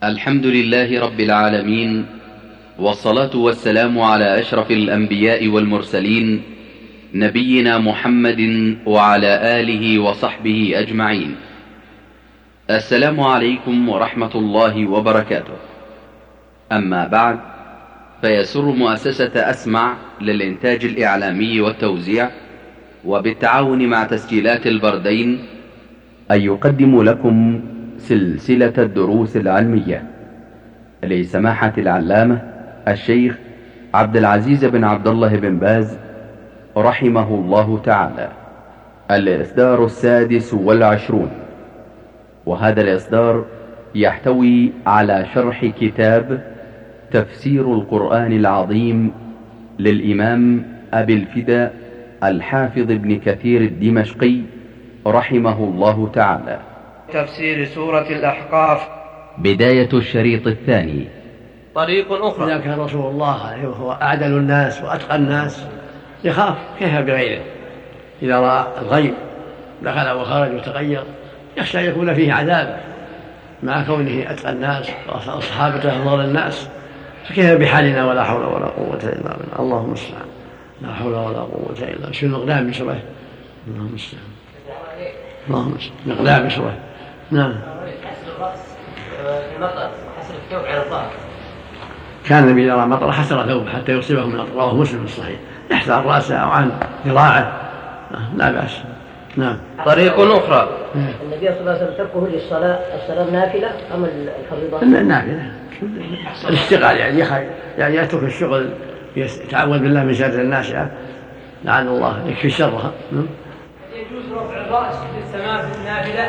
الحمد لله رب العالمين، والصلاة والسلام على أشرف الأنبياء والمرسلين، نبينا محمد وعلى آله وصحبه أجمعين. السلام عليكم ورحمة الله وبركاته. أما بعد، فيسر مؤسسة أسمع للإنتاج الإعلامي والتوزيع وبالتعاون مع تسجيلات البردين أن يقدم لكم سلسلة الدروس العلمية لسماحة العلامة الشيخ عبد العزيز بن عبد الله بن باز رحمه الله تعالى، الإصدار 26، وهذا الإصدار يحتوي على شرح كتاب تفسير القرآن العظيم للإمام أبي الفداء الحافظ ابن كثير الدمشقي رحمه الله تعالى. تفسير سورة الأحقاف. بداية الشريط الثاني. طريق أخرى. إذا كان رسول الله هو أعدل الناس وأتقى الناس يخاف كيف بغيره، إذا رأى الغيب دخل وخرج وتغير يخشى أن يكون فيه عذاب مع كونه أتقى الناس وصحابته أفضل الناس، فكيف بحالنا؟ ولا حول ولا قوة إلا بالله. اللهم المستعان. لا حول ولا قوة إلا بالله. شو الإقدام بشره؟ اللهم المستعان. اللهم المستعان. الإقدام بشره. نعم. حسر الرأس المطر وحسر الثوب على الظهر. كان النبي إذا رأى مطر حسر ثوبه حتى يصيبه من رواه مسلم في الصحيح، يحسر رأسه أو عن ذراعه لا بأس. نعم. طريق أخرى. النبي صلى الله عليه وسلم تركه للصلاة، الصلاة نافلة أم الفريضة؟ النافلة الاشتغال، يعني يترك الشغل يتعوذ بالله من شر الناشئة لعن الله يكفي شرها. يجوز رفع الرأس للسماء في النافلة؟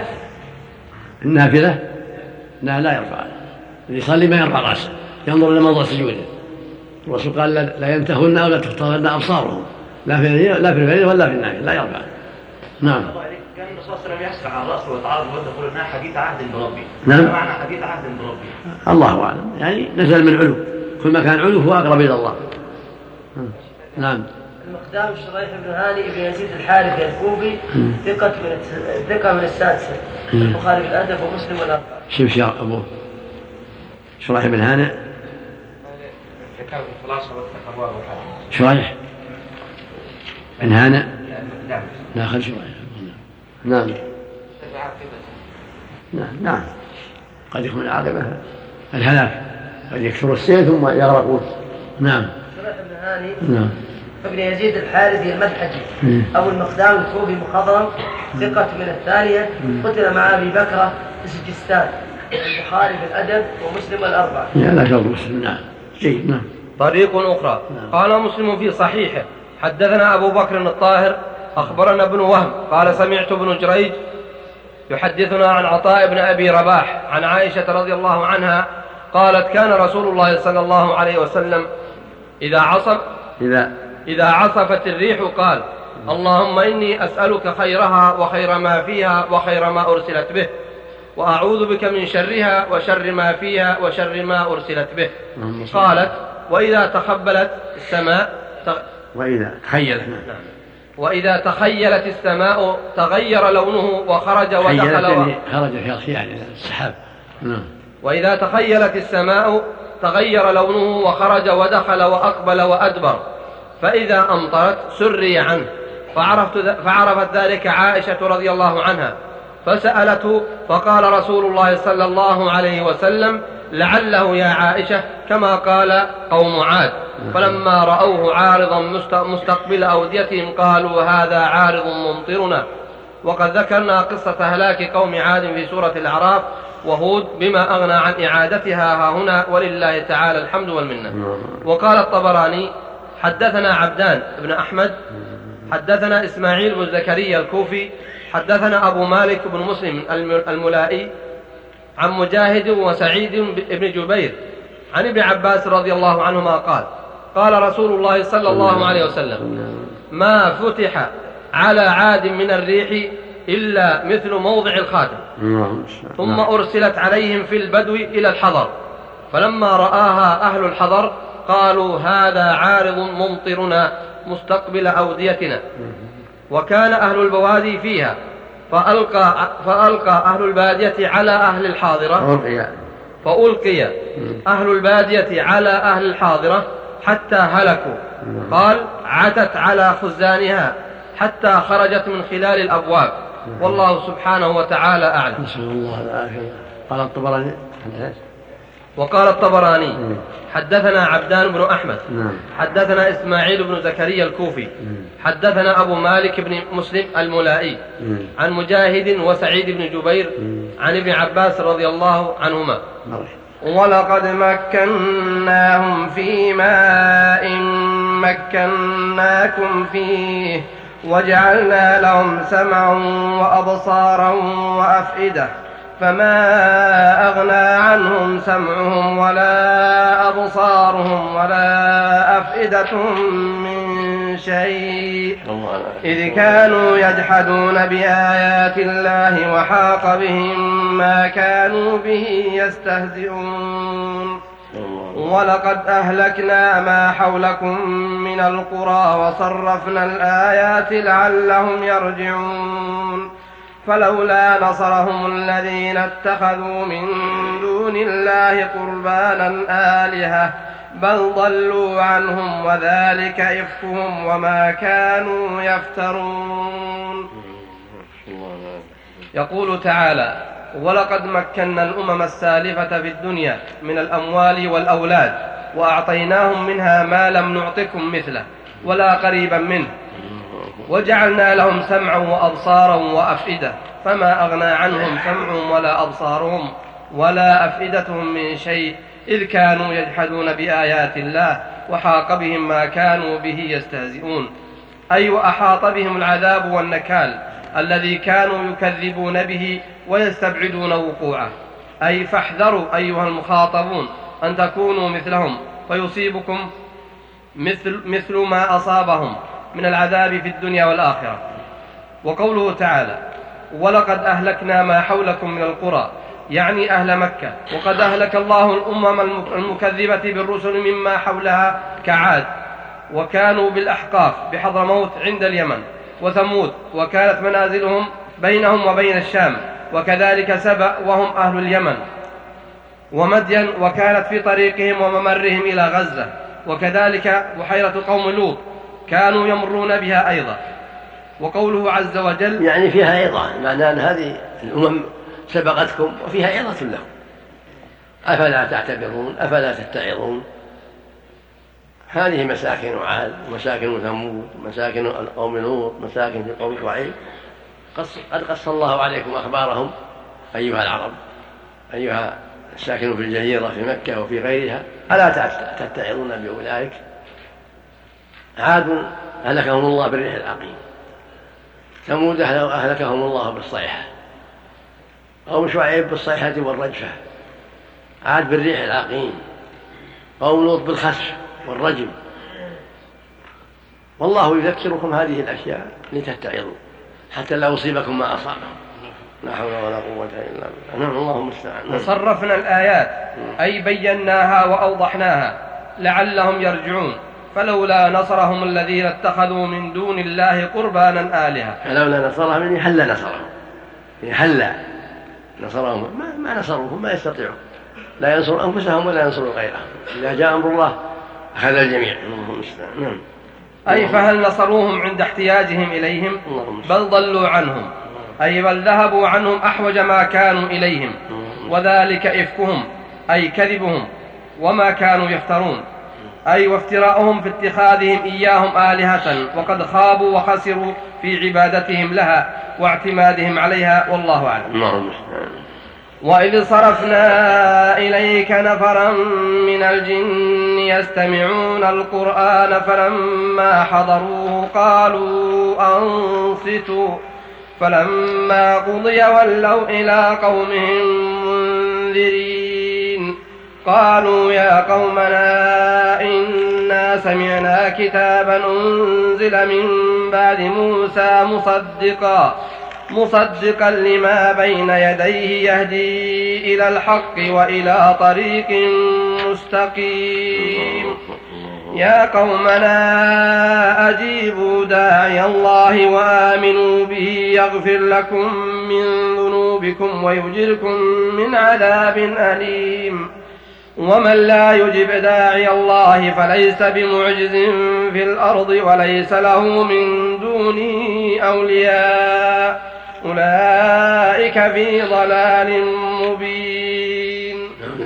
النافلة لا يرفع، اللي يصلي ما يرفع رأسه، ينظر إلى موضع سجوده. الرسول قال لا ينتهون أو لا تختارن أبصارهم، لا في الفريضة ولا في النافلة، لا يرفع. نعم. كان الرسول صلى الله عليه وسلم يحسر على الرأس ويتعرض ويقول إنها حديث عهد بربي. نعم. معنى حديث عهد بربي. الله أعلم، يعني نزل من علو، كل ما كان علو هو أقرب إلى الله. نعم. المقدام شريح بن هاني بن يزيد الحارثي الكوفي ثقة من السادسة، البخاري في الأدب ومسلم والأربعة. شوف يا أبوه شريح بن هاني. شريح بن هاني. لا خل شريح. نعم. نعم. قد يكون العاقبة الهلاك، قد يكسر السيل ثم يغرقون. نعم. شريح بن هاني. نعم. ابن يزيد الحارثي المدحجي أبو المقدام الكوفي مخضرم، ثقة من الثانية، قتل مع أبي بكر في سجستان، البخاري في الأدب ومسلم الأربعة. لا شرط مسلم. نعم. جيد. نعم. طريق أخرى. قال مسلم في صحيحه: حدثنا أبو بكر الطاهر أخبرنا ابن وهب قال سمعت ابن جريج يحدثنا عن عطاء بن أبي رباح عن عائشة رضي الله عنها قالت: كان رسول الله صلى الله عليه وسلم إذا عصفت الريح قال: اللهم إني أسألك خيرها وخير ما فيها وخير ما أرسلت به، وأعوذ بك من شرها وشر ما فيها وشر ما أرسلت به. قالت: وإذا تخبلت السماء وإذا تخيلت السماء تغير لونه وخرج ودخل خرج في يعني السحاب. وإذا تخيلت السماء تغير لونه وخرج ودخل وأقبل وأدبر، فإذا أمطرت سري عنه، فعرفت ذلك عائشة رضي الله عنها فسألته، فقال رسول الله صلى الله عليه وسلم: لعله يا عائشة كما قال قوم عاد، فلما رأوه عارضا مستقبل أوديتهم قالوا هذا عارض ممطرنا. وقد ذكرنا قصة هلاك قوم عاد في سورة الأعراف وهود بما أغنى عن إعادتها هنا، ولله تعالى الحمد والمنة. وقال الطبراني: حدثنا عبدان بن أحمد حدثنا إسماعيل بن زكريا الكوفي حدثنا أبو مالك بن مسلم الملائي عن مجاهد وسعيد بن جبير عن ابن عباس رضي الله عنهما قال: قال رسول الله صلى الله عليه وسلم: ما فتح على عاد من الريح إلا مثل موضع الخاتم، ثم أرسلت عليهم في البدو إلى الحضر، فلما رآها أهل الحضر قالوا هذا عارض ممطرنا مستقبل أوديتنا. وكان أهل البوادي فيها فألقى أهل البادية على أهل الحاضرة فألقي أهل البادية على أهل الحاضرة حتى هلكوا. قال عتت على خزانها حتى خرجت من خلال الأبواب. والله سبحانه وتعالى أعلم. نسأل الله العافية. قال الطبراني وقال الطبراني حدثنا عبدان بن أحمد حدثنا إسماعيل بن زكريا الكوفي حدثنا أبو مالك بن مسلم الملائي عن مجاهد وسعيد بن جبير عن ابن عباس رضي الله عنهما ولقد مكناهم في ماء مكناكم فيه وجعلنا لهم سمعا وأبصارا وأفئدة فما أغنى عنهم سمعهم ولا أبصارهم ولا أفئدتهم من شيء إذ كانوا يجحدون بآيات الله وحاق بهم ما كانوا به يستهزئون. ولقد أهلكنا ما حولكم من القرى وصرفنا الآيات لعلهم يرجعون فلولا نصرهم الذين اتخذوا من دون الله قربانا آلهة بل ضلوا عنهم وذلك إفكهم وما كانوا يفترون. يقول تعالى ولقد مكنا الأمم السالفة في الدنيا من الأموال والأولاد وأعطيناهم منها ما لم نعطكم مثله ولا قريبا منه وجعلنا لهم سمعا وأبصارا وأفئدة فما أغنى عنهم سمعهم ولا أبصارهم ولا أفئدتهم من شيء إذ كانوا يجحدون بآيات الله وحاق بهم ما كانوا به يستهزئون أي وأحاط بهم العذاب والنكال الذي كانوا يكذبون به ويستبعدون وقوعه. أي فاحذروا أيها المخاطبون أن تكونوا مثلهم فيصيبكم مثل ما أصابهم من العذاب في الدنيا والآخرة. وقوله تعالى ولقد أهلكنا ما حولكم من القرى يعني أهل مكة وقد أهلك الله الأمم المكذبة بالرسل مما حولها كعاد وكانوا بالأحقاف بحضرموت عند اليمن وثمود وكانت منازلهم بينهم وبين الشام وكذلك سبأ وهم أهل اليمن ومدين وكانت في طريقهم وممرهم إلى غزة وكذلك بحيرة قوم لوط كانوا يمرون بها أيضا. وقوله عز وجل يعني فيها عظة معنى أن هذه الأمم سبقتكم وفيها عظة لهم أفلا تعتبرون أفلا تتعظون. هذه مساكن عاد ومساكن ثمود ومساكن قوم لوط مساكن في قوم شعيب قد قص الله عليكم أخبارهم أيها العرب أيها الساكنون في الجزيرة في مكة وفي غيرها ألا تتعظون بأولئك. عاد أهلكهم الله بالريح العقيم ثمود أهلكهم الله بالصيحة قوم شعيب بالصيحة والرجفة عاد بالريح العقيم قوم لوط بالخسف والرجم. والله يذكركم هذه الأشياء لتتعظوا حتى لا يصيبكم ما أصابهم لا حول ولا قوة إلا بالله. نعم الله المستعان. وصرفنا الآيات أي بيناها وأوضحناها لعلهم يرجعون فلولا نصرهم الذين اتخذوا من دون الله قربانا آلهة. فلولا نصرهم يعني حل نصرهم حل نصرهم ما نصرهم ما يستطيعون لا ينصروا أنفسهم ولا ينصروا غيرهم إذا جاء أمر الله أخذ الجميع. نعم. أي فهل نصروهم عند احتياجهم إليهم بل ضلوا عنهم أي بل ذهبوا عنهم أحوج ما كانوا إليهم وذلك إفكهم أي كذبهم وما كانوا يفترون أي وافتراءهم في اتخاذهم إياهم آلهة وقد خابوا وخسروا في عبادتهم لها واعتمادهم عليها والله أعلم. وإذ صرفنا إليك نفرا من الجن يستمعون القرآن فلما حضروه قالوا أنصتوا فلما قضي ولوا إلى قومهم منذرين قالوا يا قومنا إنا سمعنا كتابا أنزل من بعد موسى مصدقا لما بين يديه يهدي إلى الحق وإلى طريق مستقيم يا قومنا أجيبوا داعي الله وآمنوا به يغفر لكم من ذنوبكم بكم ويجركم من عذاب أليم. ومن لا يجب داعي الله فليس بمعجز في الأرض وليس له من دونه أولياء أولئك في ضلال مبين.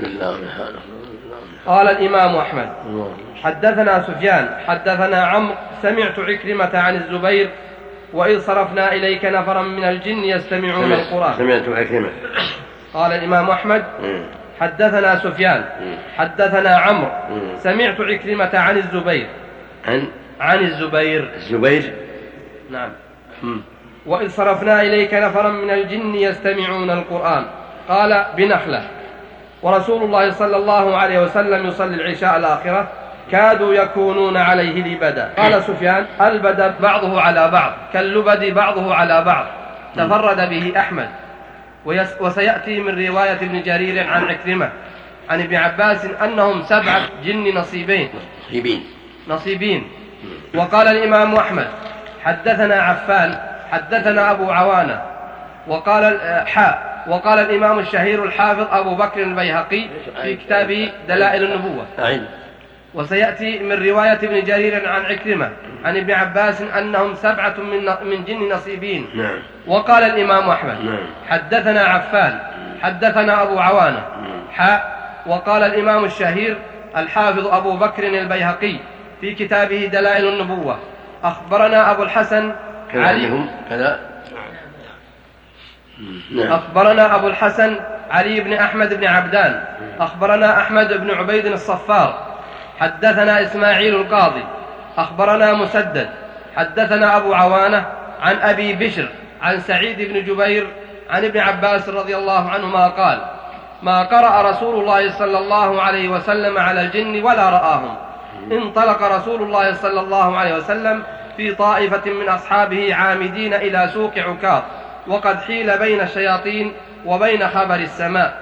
قال الإمام أحمد حدثنا سفيان حدثنا عمرو سمعت عكرمة عن الزبير وإذ صرفنا إليك نفرا من الجن يستمعون القرآن. سمعت عكرمة. قال الإمام أحمد حدثنا سفيان حدثنا عمرو سمعت عكرمة عن الزبير عن الزبير نعم. وإذ صرفنا إليك نفرا من الجن يستمعون القرآن قال بنخلة ورسول الله صلى الله عليه وسلم يصلي العشاء الآخرة كادوا يكونون عليه لبدا. قال سفيان البد بعضه على بعض كاللبد بعضه على بعض تفرد به أحمد. وسيأتي من رواية ابن جرير عن عكرمة عن ابن عباس أنهم 7 جن نصيبين. وقال الإمام أحمد حدثنا عفان حدثنا أبو عوانة وقال الإمام الشهير الحافظ أبو بكر البيهقي في كتابه دلائل النبوة. وسيأتي من رواية ابن جرير عن عكرمة عن ابن عباس أنهم 7 من جن نصيبين. وقال الإمام أحمد حدثنا عفان حدثنا أبو عوانة وقال الإمام الشهير الحافظ أبو بكر البيهقي في كتابه دلائل النبوة أخبرنا أبو الحسن أخبرنا أبو الحسن علي بن أحمد بن عبدان أخبرنا أحمد بن عبيد الصفار حدثنا إسماعيل القاضي أخبرنا مسدد حدثنا أبو عوانة عن أبي بشر عن سعيد بن جبير عن ابن عباس رضي الله عنهما قال ما قرأ رسول الله صلى الله عليه وسلم على الجن ولا رآهم. انطلق رسول الله صلى الله عليه وسلم في طائفة من أصحابه عامدين إلى سوق عكاظ وقد حيل بين الشياطين وبين خبر السماء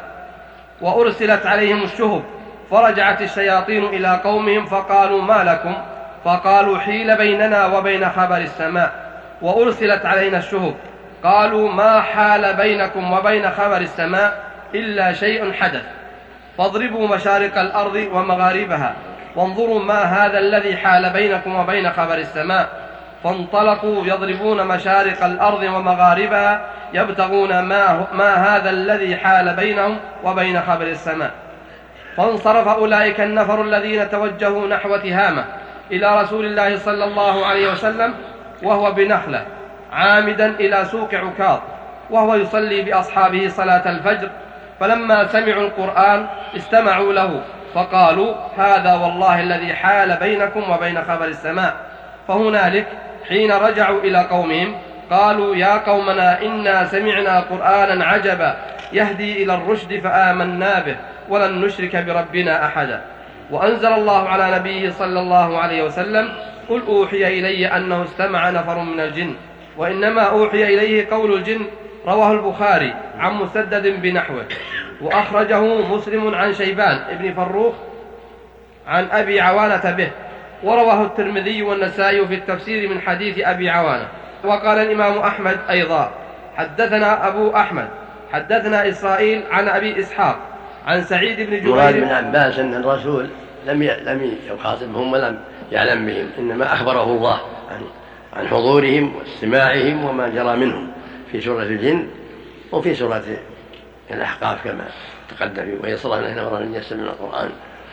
وأرسلت عليهم الشهب فرجعت الشياطين إلى قومهم فقالوا ما لكم؟ فقالوا حيل بيننا وبين خبر السماء وأرسلت علينا الشهب. قالوا ما حال بينكم وبين خبر السماء إلا شيء حدث فاضربوا مشارق الأرض ومغاربها وانظروا ما هذا الذي حال بينكم وبين خبر السماء. فانطلقوا يضربون مشارق الأرض ومغاربها يبتغون ما هذا الذي حال بينهم وبين خبر السماء. فانصرف أولئك النفر الذين توجهوا نحو تهامة إلى رسول الله صلى الله عليه وسلم وهو بنخلة عامدا إلى سوق عكاظ وهو يصلي بأصحابه صلاة الفجر. فلما سمعوا القرآن استمعوا له فقالوا هذا والله الذي حال بينكم وبين خبر السماء. فهنالك حين رجعوا إلى قومهم قالوا يا قومنا إنا سمعنا قرآنا عجبا يهدي إلى الرشد فآمنا به ولن نشرك بربنا أحدا. وأنزل الله على نبيه صلى الله عليه وسلم قل أوحي إلي أنه استمع نفر من الجن وإنما أوحي إليه قول الجن. رواه البخاري عن مسدد بنحوه وأخرجه مسلم عن شيبان ابن فروخ عن أبي عوانة به ورواه الترمذي والنسائي في التفسير من حديث أبي عوانة. وقال الإمام أحمد أيضا حدثنا أبو أحمد حدثنا إسرائيل عن أبي إسحاق عن سعيد بن جبير. مراد بن عباس أن الرسول لم يخاطبهم ولم يعلم بهم إنما أخبره الله عن حضورهم واستماعهم وما جرى منهم في سورة الجن وفي سورة الأحقاف كما تقدم وهي صلاة نحن ورا يستمعون القرآن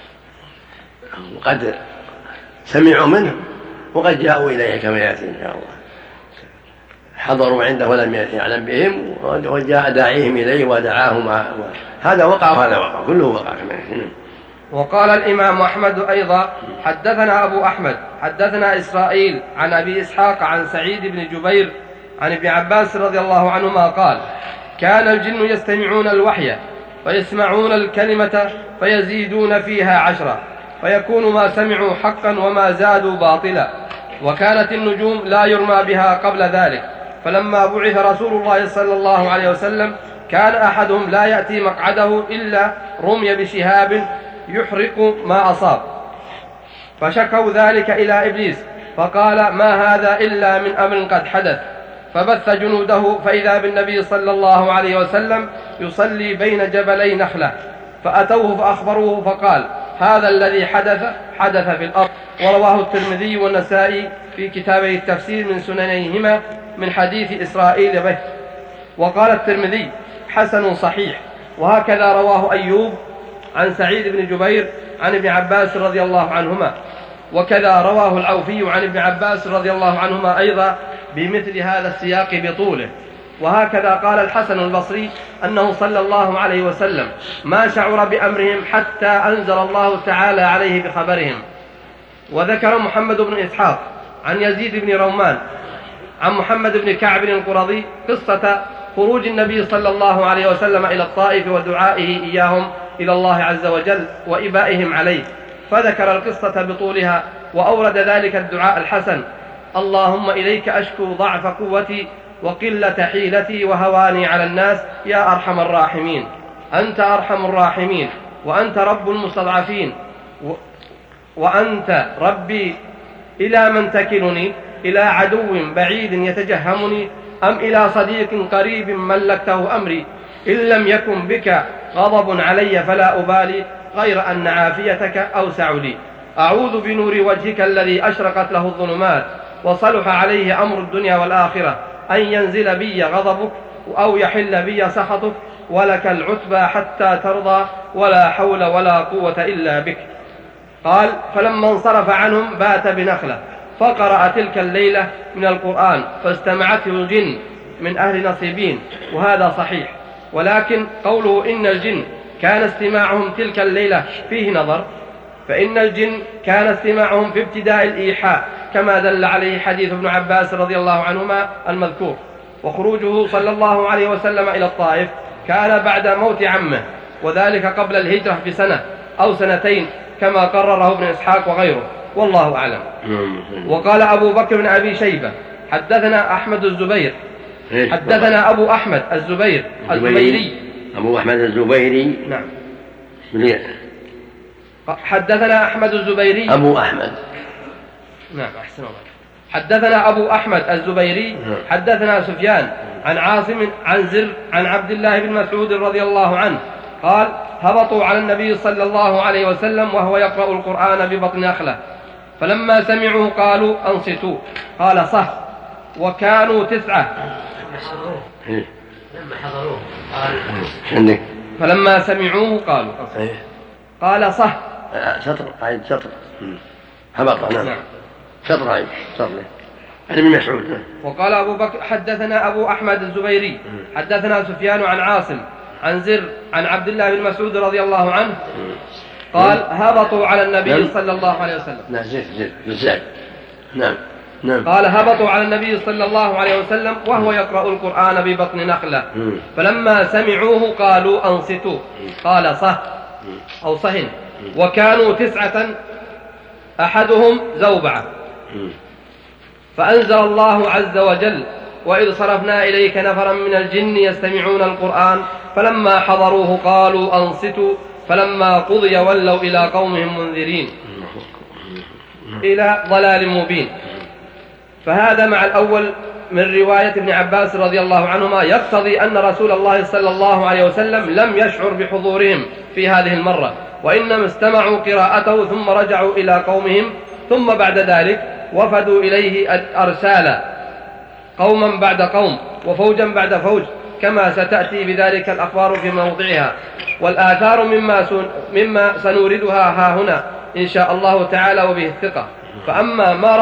وقد سمعوا منه وقد جاءوا إليه كما يأتي إن شاء الله حضروا عنده ولم يعلم بهم وجاء داعيهم إليه ودعاهم. هذا وقع وهذا وقع كله وقع كما يأتي. وقال الإمام أحمد أيضا حدثنا أبو أحمد حدثنا إسرائيل عن أبي إسحاق عن سعيد بن جبير عن ابن عباس رضي الله عنهما قال كان الجن يستمعون الوحي فيسمعون الكلمة فيزيدون فيها 10 فيكون ما سمعوا حقا وما زادوا باطلا. وكانت النجوم لا يرمى بها قبل ذلك. فلما بعث رسول الله صلى الله عليه وسلم كان أحدهم لا يأتي مقعده إلا رمي بشهاب يحرق ما أصاب. فشكوا ذلك إلى إبليس فقال ما هذا إلا من أمر قد حدث. فبث جنوده فإذا بالنبي صلى الله عليه وسلم يصلي بين جبلي نخلة، فأتوه فأخبروه فقال: هذا الذي حدث في الأرض. ورواه الترمذي والنسائي في كتابي التفسير من سننيهما من حديث إسرائيل به. وقال الترمذي: حسن صحيح. وهكذا رواه أيوب عن سعيد بن جبير عن ابن عباس رضي الله عنهما، وكذا رواه العوفي عن ابن عباس رضي الله عنهما أيضا بمثل هذا السياق بطوله. وهكذا قال الحسن البصري أنه صلى الله عليه وسلم ما شعر بأمرهم حتى أنزل الله تعالى عليه بخبرهم. وذكر محمد بن إسحاق عن يزيد بن رومان عن محمد بن كعب القرظي قصة خروج النبي صلى الله عليه وسلم إلى الطائف ودعائه إياهم إلى الله عز وجل وإبائهم عليه، فذكر القصة بطولها وأورد ذلك الدعاء الحسن: اللهم إليك أشكو ضعف قوتي وقلة حيلتي وهواني على الناس يا أرحم الراحمين، أنت أرحم الراحمين وأنت رب المستضعفين، وأنت ربي، إلى من تكلني؟ إلى عدو بعيد يتجهمني أم إلى صديق قريب ملكته أمري؟ إن لم يكن بك غضب علي فلا أبالي، غير أن عافيتك أوسع لي. أعوذ بنور وجهك الذي أشرقت له الظلمات وصلح عليه أمر الدنيا والآخرة أن ينزل بي غضبك أو يحل بي سخطك، ولك العتبى حتى ترضى ولا حول ولا قوة إلا بك. قال: فلما انصرف عنهم بات بنخلة فقرأ تلك الليلة من القرآن فاستمعته الجن من أهل نصيبين، وهذا صحيح. ولكن قوله إن الجن كان استماعهم تلك الليلة فيه نظر، فإن الجن كان استماعهم في ابتداء الإيحاء كما دل عليه حديث ابن عباس رضي الله عنهما المذكور. وخروجه صلى الله عليه وسلم إلى الطائف كان بعد موت عمه، وذلك قبل الهجرة بسنة أو سنتين كما قرره ابن إسحاق وغيره، والله أعلم. وقال أبو بكر بن أبي شيبة حدثنا أحمد الزبير حدثنا أبو أحمد الزبيري أبو أحمد الزبيري. نعم. حدثنا أحمد الزبيري أبو أحمد. نعم أحسن الله. حدثنا أبو أحمد الزبيري حدثنا سفيان عن عاصم عن زر عن عبد الله بن مسعود رضي الله عنه قال: هبطوا على النبي صلى الله عليه وسلم وهو يقرأ القرآن ببطن نخلة، فلما سمعوا قالوا: أنصتوا. قال: صح. وكانوا 9. لما حضروه فلما سمعوه قالوا: قال: صح. سطر عيد سطر هبط. نعم. سطر عيد سطر يعني من مسعود. وقال أبو بكر حدثنا أبو أحمد الزبيري حدثنا سفيان عن عاصم عن زر عن عبد الله بن مسعود رضي الله عنه قال: هبطوا على النبي صلى الله عليه وسلم. نعم. قال: هبطوا على النبي صلى الله عليه وسلم وهو يقرأ القرآن ببطن نخلة، فلما سمعوه قالوا: أنصتوا. قال: صح أو صهن. وكانوا 9 أحدهم زوبعة. فأنزل الله عز وجل: وإذ صرفنا إليك نفرا من الجن يستمعون القرآن فلما حضروه قالوا: أنصتوا. فلما قضي ولوا إلى قومهم منذرين، إلى ضلال مبين. فهذا مع الأول من رواية ابن عباس رضي الله عنهما يقتضي أن رسول الله صلى الله عليه وسلم لم يشعر بحضورهم في هذه المرة، وإنما استمعوا قراءته ثم رجعوا إلى قومهم، ثم بعد ذلك وفدوا إليه أرسالا، قوما بعد قوم وفوجا بعد فوج، كما ستأتي بذلك الأخبار في موضعها، والآثار مما سنوردها ها هنا إن شاء الله تعالى وبه الثقة. فأما ما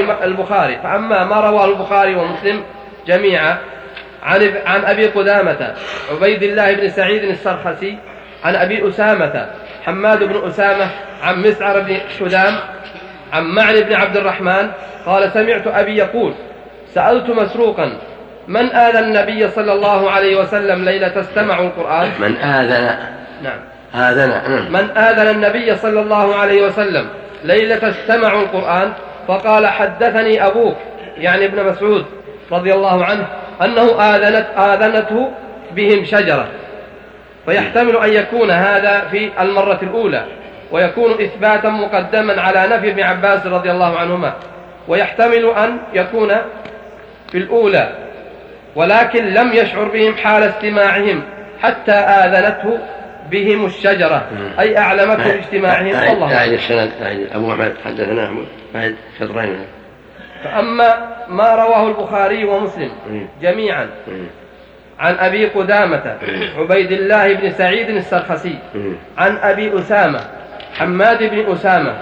رواه البخاري ومسلم جميعا عن أبي قدامة عبيد الله بن سعيد السرخسي عن أبي أسامة حماد بن أسامة عن مسعر بن شدام عن معن بن عبد الرحمن قال: سمعت أبي يقول: سألت مسروقا: من آذى النبي صلى الله عليه وسلم ليلة استمع القرآن؟ من آذن؟ نعم. من آذن النبي صلى الله عليه وسلم ليلة استمع القرآن؟ فقال: حدثني أبوك، يعني ابن مسعود رضي الله عنه، أنه آذنته بهم شجرة. فيحتمل أن يكون هذا في المرة الأولى، ويكون إثباتا مقدما على نفي ابن عباس رضي الله عنهما، ويحتمل أن يكون في الأولى ولكن لم يشعر بهم حال استماعهم حتى آذنته بهم الشجرة أي أعلمته باجتماعهم. والله أعيد السند. أبو محمد حدثنا أعيد شطرين. فأما ما رواه البخاري ومسلم جميعا عن أبي قدامة عبيد الله بن سعيد السرخسي عن أبي أسامة حماد بن أسامة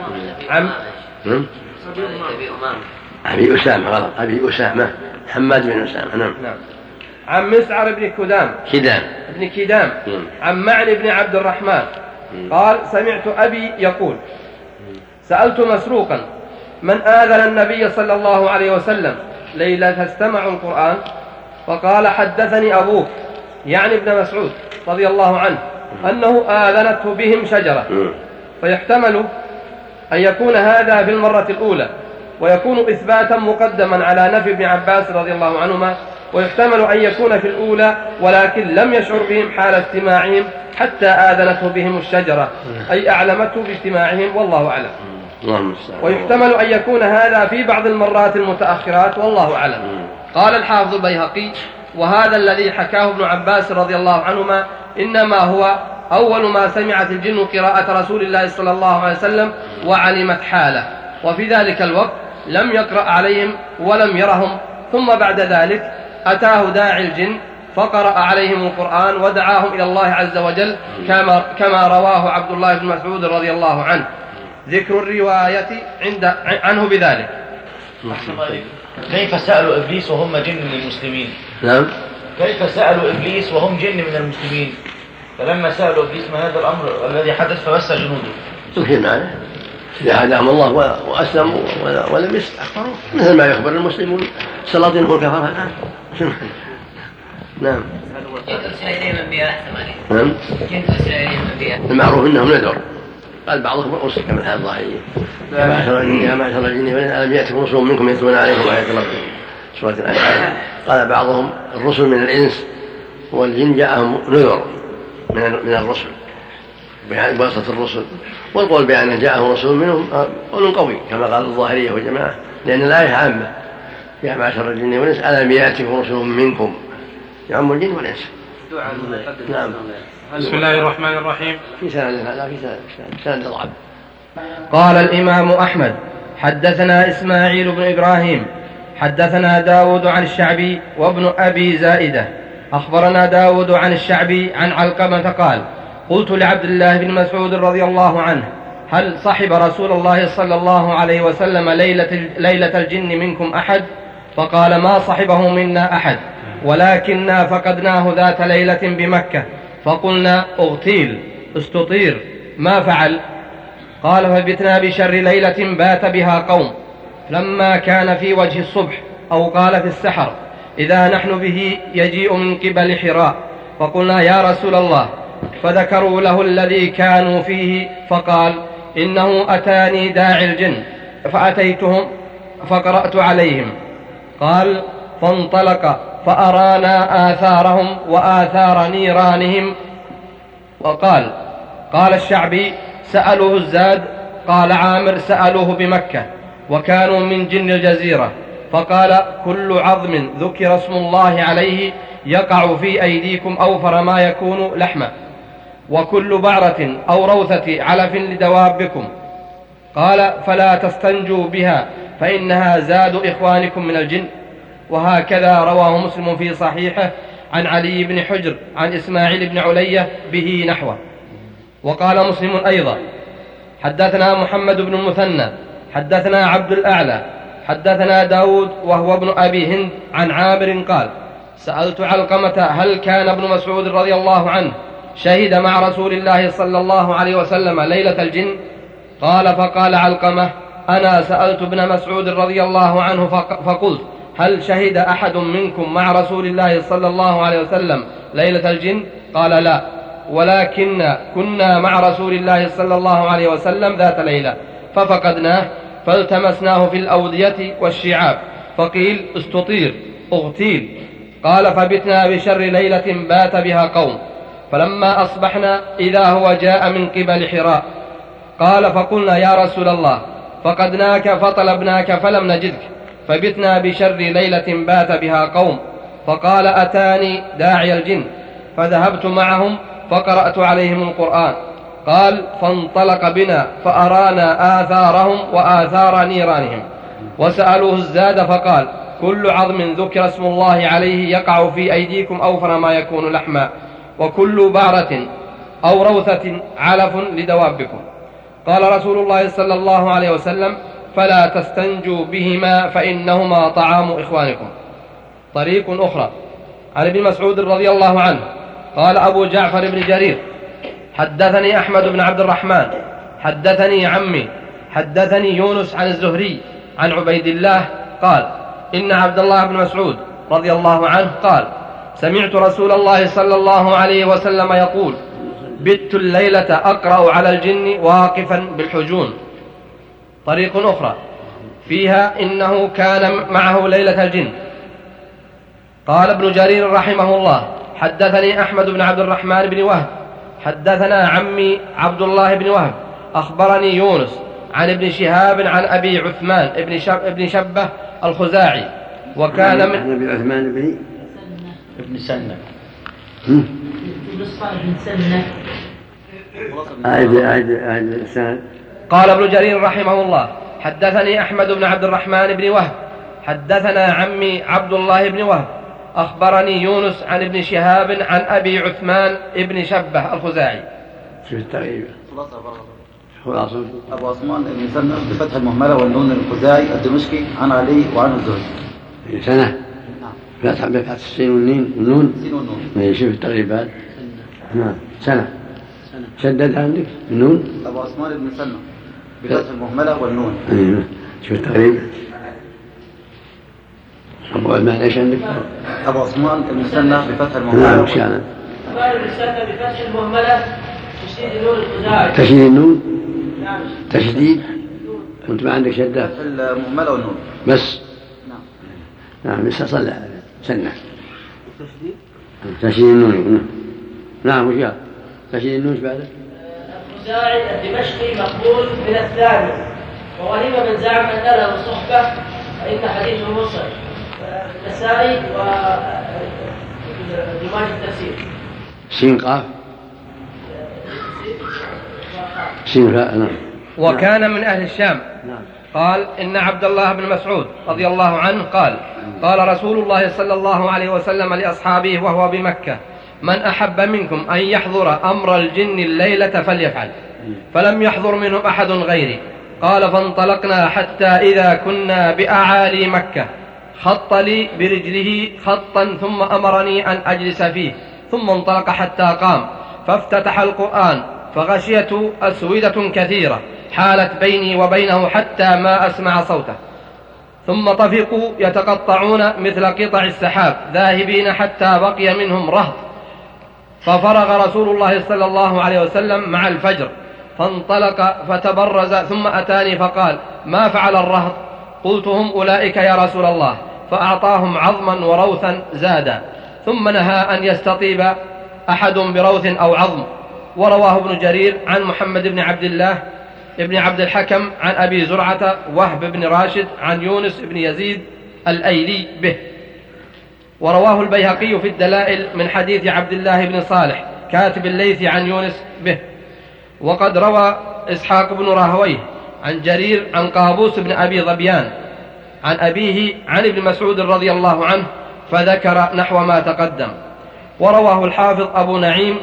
أبي أسامة حماد بن أسامة. نعم. عن مسعر بن كدام عن معن بن عبد الرحمن قال سمعت أبي يقول سألت مسروقا من آذن النبي صلى الله عليه وسلم ليلة استمعوا القرآن؟ فقال حدثني أبوك يعني ابن مسعود رضي الله عنه أنه آذنته بهم شجرة. فيحتمل أن يكون هذا في المرة الأولى ويكون إثباتا مقدما على نفي ابن عباس رضي الله عنهما، ويحتمل أن يكون في الأولى ولكن لم يشعر بهم حال استماعهم حتى آذنته بهم الشجرة أي أعلمته باجتماعهم. والله أعلم. ويحتمل أن يكون هذا في بعض المرات المتأخرات والله أعلم. قال الحافظ البيهقي وهذا الذي حكاه ابن عباس رضي الله عنهما إنما هو أول ما سمعت الجن قراءة رسول الله صلى الله عليه وسلم وعلمت حاله، وفي ذلك الوقت لم يقرأ عليهم ولم يرهم، ثم بعد ذلك أتاه داعي الجن فقرأ عليهم القرآن ودعاهم إلى الله عز وجل كما رواه عبد الله بن مسعود رضي الله عنه. ذكر الرواية عنه بذلك. كيف سألوا إبليس وهم جن من المسلمين؟ نعم. كيف سألوا إبليس وهم جن من المسلمين؟ فلما سألوا إبليس ما هذا الأمر الذي حدث فبس جنوده. يمكن معنى إذا هداهم الله وأسلموا ولم يستكبروا مثل ما يخبر المسلمون سلاطينهم الكفار الآن. نعم. نعم. المعروف إنهم ندر. قال بعضهم أرسل كما الحال الظاهرية يا معشر الجن ألم يأتكم رسل منكم يتلون عليكم آيات ربكم سورة الأنعام. قال بعضهم الرسل من الإنس والجن جاءهم نذر من الرسل بواسطة الرسل، والقول بأن جاءهم رسول منهم قول قوي كما قال الظاهرية والجماعة، لأن الآية عامة يا معشر الجن والإنس ألم يأتكم رسل منكم يعم الجن والإنس. نعم. بسم الله الرحمن الرحيم. في سند ضعف. قال الإمام أحمد حدثنا إسماعيل بن إبراهيم حدثنا داود عن الشعبي وابن أبي زائدة أخبرنا داود عن الشعبي عن علقمة قال قلت لعبد الله بن مسعود رضي الله عنه هل صحب رسول الله صلى الله عليه وسلم ليلة الجن منكم أحد؟ فقال ما صحبه منا أحد ولكننا فقدناه ذات ليلة بمكة فقلنا اغتيل استطير ما فعل؟ قال فبتنا بشر ليلة بات بها قوم لما كان في وجه الصبح أو قال في السحر إذا نحن به يجيء من قبل حراء فقلنا يا رسول الله، فذكروا له الذي كانوا فيه فقال إنه أتاني داعي الجن فأتيتهم فقرأت عليهم. قال فانطلق فأرانا آثارهم وآثار نيرانهم. وقال قال الشعبي سألوه الزاد قال عامر سألوه بمكة وكانوا من جن الجزيرة فقال كل عظم ذكر اسم الله عليه يقع في أيديكم أوفر ما يكون لحما، وكل بعرة أو روثة علف لدوابكم. قال فلا تستنجوا بها فإنها زاد إخوانكم من الجن. وهكذا رواه مسلم في صحيحه عن علي بن حجر عن إسماعيل بن علية به نحوه. وقال مسلم أيضا حدثنا محمد بن المثنى حدثنا عبد الأعلى حدثنا داود وهو ابن أبي هند عن عامر قال سألت علقمة هل كان ابن مسعود رضي الله عنه شهد مع رسول الله صلى الله عليه وسلم ليلة الجن؟ قال فقال علقمة أنا سألت ابن مسعود رضي الله عنه فقلت هل شهد أحد منكم مع رسول الله صلى الله عليه وسلم ليلة الجن؟ قال لا، ولكن كنا مع رسول الله صلى الله عليه وسلم ذات ليلة ففقدناه فالتمسناه في الأودية والشعاب فقيل استطير اغتيل. قال فبتنا بشر ليلة بات بها قوم فلما أصبحنا إذا هو جاء من قبل حراء. قال فقلنا يا رسول الله فقدناك فطلبناك فلم نجدك فبتنا بشر ليلة بات بها قوم فقال أتاني داعي الجن فذهبت معهم فقرأت عليهم القرآن. قال فانطلق بنا فأرانا آثارهم وآثار نيرانهم وسألوه الزاد فقال كل عظم ذكر اسم الله عليه يقع في أيديكم أوفر ما يكون لحما، وكل بعرة أو روثة علف لدوابكم. قال رسول الله صلى الله عليه وسلم فلا تستنجوا بهما فإنهما طعام إخوانكم. طريق أخرى عن ابن مسعود رضي الله عنه قال أبو جعفر بن جرير حدثني أحمد بن عبد الرحمن حدثني عمي حدثني يونس عن الزهري عن عبيد الله قال إن عبد الله بن مسعود رضي الله عنه قال سمعت رسول الله صلى الله عليه وسلم يقول بت الليلة أقرأ على الجن واقفا بالحجون. طريق أخرى فيها إنه كان معه ليلة الجن. قال ابن جرير رحمه الله حدثني أحمد بن عبد الرحمن بن وهب حدثنا عمي عبد الله بن وهب أخبرني يونس عن ابن شهاب عن أبي عثمان ابن شبه الخزاعي وكان من أبي عثمان ابن سنة قال ابن جرير رحمه الله حدثني أحمد بن عبد الرحمن بن وهب حدثنا عمي عبد الله بن وهب أخبرني يونس عن ابن شهاب عن أبي عثمان ابن شبه الخزاعي. شوف التغيير أبو عثمان بن سنة بفتح المهملة والنون الخزاعي الدمشقي عن علي وعن الزهري. سنة فتح بفتح السين والنون شوف التغييبات. نعم سنة شدد عندك النون. أبو عثمان بن سنة بفتح المهملة والنون. شوف التغييب. أبو عثمان إيش عندك؟ أبو عثمان بن سنة بفتح المهملة. نعم شانا. بن سنة بفتح المهملة تشديد النون الخزاعي. تشديد النون. نعم. تشديد. وأنت ما عندك شدة. فتح المهملة والنون. بس. نعم. نعم بس صلى سنة. تشديد النون. نعم وش قال؟ تشديد النون بعده. الخزاعي الدمشقي مقبول من الثاني، وغريب من زعم أن له صحبة فإن حديثه مصر. النسائي ودماج التفسير. سين قاف. سين فاء. نعم. وكان من أهل الشام. قال إن عبد الله بن مسعود رضي الله عنه قال قال رسول الله صلى الله عليه وسلم لأصحابه وهو بمكة من أحب منكم أن يحضر أمر الجن الليلة فليفعل، فلم يحضر منهم أحد غيري. قال فانطلقنا حتى إذا كنا بأعالي مكة خط لي برجله خطا ثم أمرني أن أجلس فيه، ثم انطلق حتى قام فافتتح القرآن فغشيته أسودة كثيرة حالت بيني وبينه حتى ما أسمع صوته، ثم طفقوا يتقطعون مثل قطع السحاب ذاهبين حتى بقي منهم رهط، ففرغ رسول الله صلى الله عليه وسلم مع الفجر فانطلق فتبرز ثم أتاني فقال ما فعل الرهط؟ قلت هم أولئك يا رسول الله، فأعطاهم عظما وروثا زادا، ثم نهى أن يستطيب أحد بروث أو عظم. ورواه ابن جرير عن محمد بن عبد الله ابن عبد الحكم عن أبي زرعة وهب بن راشد عن يونس بن يزيد الأيلي به. ورواه البيهقي في الدلائل من حديث عبد الله بن صالح كاتب الليث عن يونس به. وقد روى إسحاق بن راهويه عن جرير عن قابوس بن أبي ظبيان عن أبيه عن ابن مسعود رضي الله عنه فذكر نحو ما تقدم. ورواه الحافظ أبو نعيم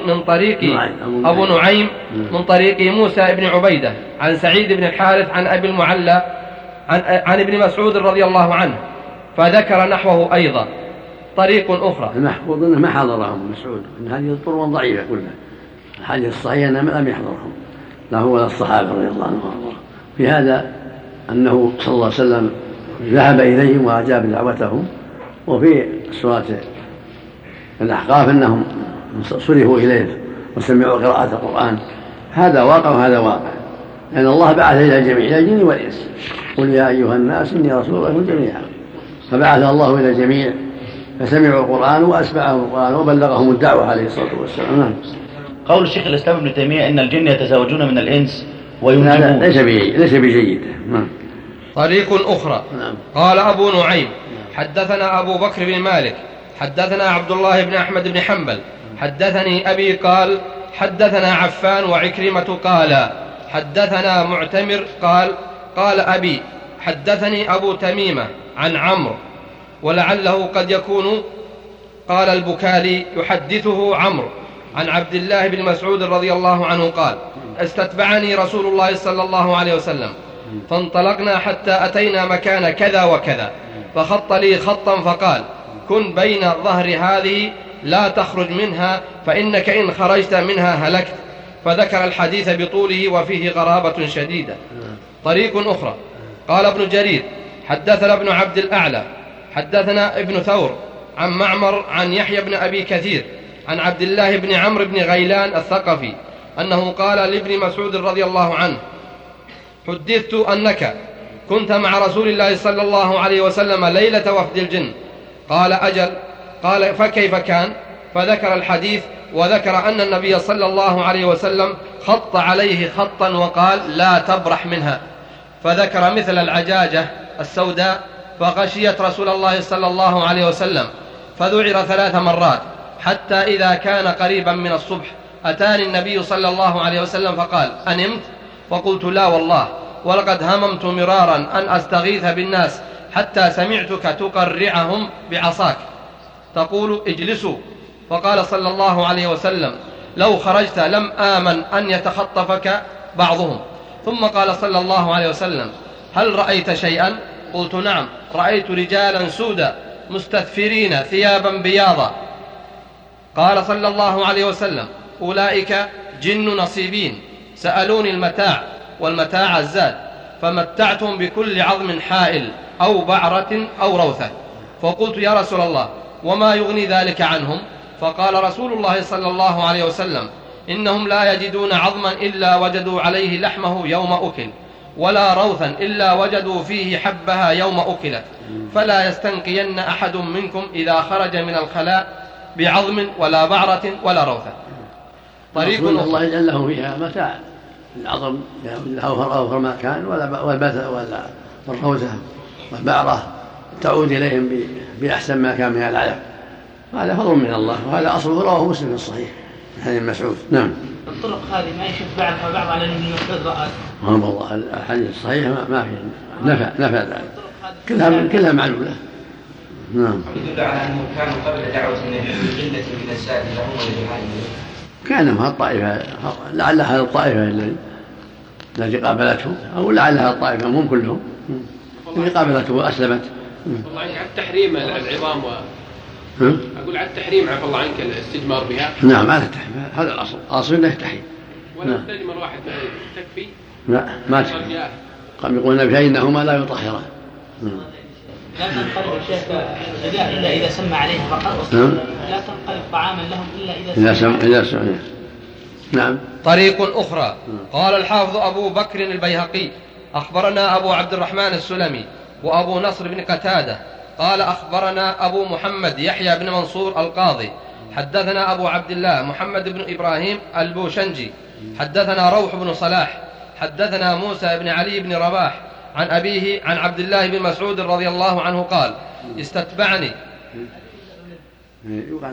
من طريق موسى بن عبيدة عن سعيد بن الحارث عن أبي المعلى عن ابن مسعود رضي الله عنه فذكر نحوه أيضا. طريق أخرى المحفوظ أنه ما حضرهم مسعود، إن هذه الطرق ضعيفة كلها. الحديث الصحيح أنه لم يحضرهم لا هو ولا الصحابة رضي الله عنهم. في هذا أنه صلى الله عليه وسلم ذهب إليهم وأجاب دعوتهم. وفي سورة الأحقاف أنهم صرفوا إليه وسمعوا قراءة القرآن. هذا واقع وهذا واقع، لأن الله بعث إلى الجميع إلى الجن والإنس قل يا أيها الناس إني رسول الله جميعا، فبعث الله إلى الجميع فسمعوا القرآن وأسمعهم القرآن وبلغهم الدعوة عليه الصلاة والسلام. قول الشيخ الإسلام ابن تيمية إن الجن يتزوجون من الإنس وينجبون ليس بجيد. طريق أخرى قال أبو نعيم حدثنا أبو بكر بن مالك حدثنا عبد الله بن أحمد بن حنبل حدثني أبي قال حدثنا عفان وعكرمة قال حدثنا معتمر قال أبي حدثني أبو تميمة عن عمرو ولعله قد يكون قال البكالي يحدثه عمرو عن عبد الله بن مسعود رضي الله عنه قال استتبعني رسول الله صلى الله عليه وسلم فانطلقنا حتى أتينا مكان كذا وكذا فخط لي خطا فقال كن بين ظهر هذه لا تخرج منها فإنك إن خرجت منها هلكت، فذكر الحديث بطوله وفيه غرابة شديدة. طريق أخرى قال ابن جرير حدثنا ابن عبد الأعلى حدثنا ابن ثور عن معمر عن يحيى بن أبي كثير عن عبد الله بن عمرو بن غيلان الثقفي أنه قال لابن مسعود رضي الله عنه حدثت أنك كنت مع رسول الله صلى الله عليه وسلم ليلة وفد الجن. قال أجل. قال فكيف كان؟ فذكر الحديث وذكر أن النبي صلى الله عليه وسلم خط عليه خطا وقال لا تبرح منها، فذكر مثل العجاجة السوداء فغشيت رسول الله صلى الله عليه وسلم فذعر 3 مرات حتى إذا كان قريبا من الصبح أتاني النبي صلى الله عليه وسلم فقال أنمت؟ فقلت لا والله ولقد هممت مرارا أن أستغيث بالناس حتى سمعتك تقرعهم بعصاك تقول اجلسوا. فقال صلى الله عليه وسلم لو خرجت لم آمن أن يتخطفك بعضهم. ثم قال صلى الله عليه وسلم هل رأيت شيئا؟ قلت نعم رأيت رجالا سودا مستثفرين ثيابا بياضا. قال صلى الله عليه وسلم أولئك جن نصيبين سألوني المتاع والمتاع الزاد فمتعتهم بكل عظم حائل أو بعرة أو روثة. فقلت يا رسول الله وما يغني ذلك عنهم؟ فقال رسول الله صلى الله عليه وسلم إنهم لا يجدون عظما إلا وجدوا عليه لحمه يوم أكل ولا روثا إلا وجدوا فيه حبها يوم أكلت، فلا يستنقين أحد منكم إذا خرج من الخلاء بعظم ولا بعرة ولا روثة. طريق الله يجعل لهم فيها متاع العظم أوفر ما كان والروثة والبعرة تعود إليهم بأحسن ما كان من العلف. هذا فضل من الله وهذا أصله رواه مسلم في الصحيح حديث مسعود. نعم. الطرق هذه ما يشوف بعضها بعض على ابن مسعود رأت. والله الحديث الصحيح ما فيه نفع ذلك كلها معلولة. نعم. يدل على أنه كانوا قبل دعوة النبي بقلة من السائل لهم ولجهالهم. كانوا هالطائفة لعلها هذه الطائفة التي قابلته أو لعلها الطائفة هم كلهم اللي قابلته وأسلمت. والله عنك عن تحريم العظام أقول عن تحريم عفى الله عنك الاستجمار بها. نعم على التحريم هذا الأصل إنه تحريم. ولا استجمر واحد تكفي؟ لا ما تكفي. قام يقولون بشيء لا يطهره. لا تنقلب الشيخ إلا إذا سمى عليه فقط. لا تنقلب طعاما لهم إلا إذا سمى. نعم. طريق أخرى قال الحافظ أبو بكر البيهقي أخبرنا أبو عبد الرحمن السلمي وأبو نصر بن قتادة قال أخبرنا أبو محمد يحيى بن منصور القاضي حدثنا أبو عبد الله محمد بن إبراهيم البوشنجي حدثنا روح بن صلاح حدثنا موسى بن علي بن رباح عن أبيه عن عبد الله بن مسعود رضي الله عنه قال استتبعني. يقال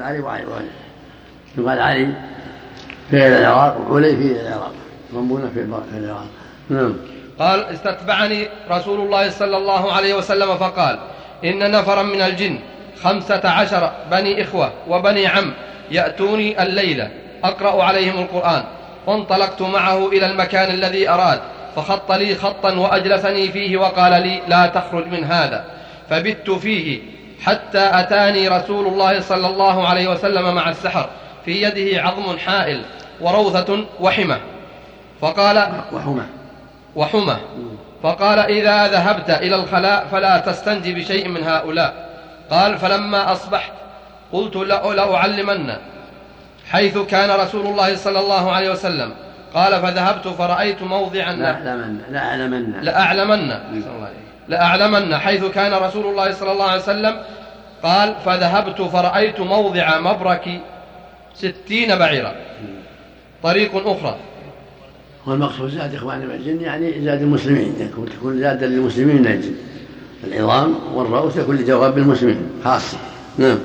علي في العراق وعلي في العراق ربنا في العراق. قال استتبعني رسول الله صلى الله عليه وسلم فقال إن نفرا من الجن 15 بني إخوة وبني عم يأتوني الليلة أقرأ عليهم القرآن، فانطلقت معه إلى المكان الذي أراد فخط لي خطا وأجلسني فيه وقال لي لا تخرج من هذا، فبت فيه حتى أتاني رسول الله صلى الله عليه وسلم مع السحر في يده عظم حائل وروثة وحمة وحمة فقال إذا ذهبت إلى الخلاء فلا تستنجي بشيء من هؤلاء. قال فلما أصبحت قلت لأعلمن حيث كان رسول الله صلى الله عليه وسلم. قال فذهبت فرأيت موضعا لأعلمن حيث كان رسول الله صلى الله عليه وسلم. قال فذهبت فرأيت موضع مبرك 60 بعيرا. طريق أخرى والمقصود زاد إخوان من الجن يعني زاد المسلمين تكون زادا للمسلمين من الجن العظام والروث يكون لجواب المسلمين خاصة نعم.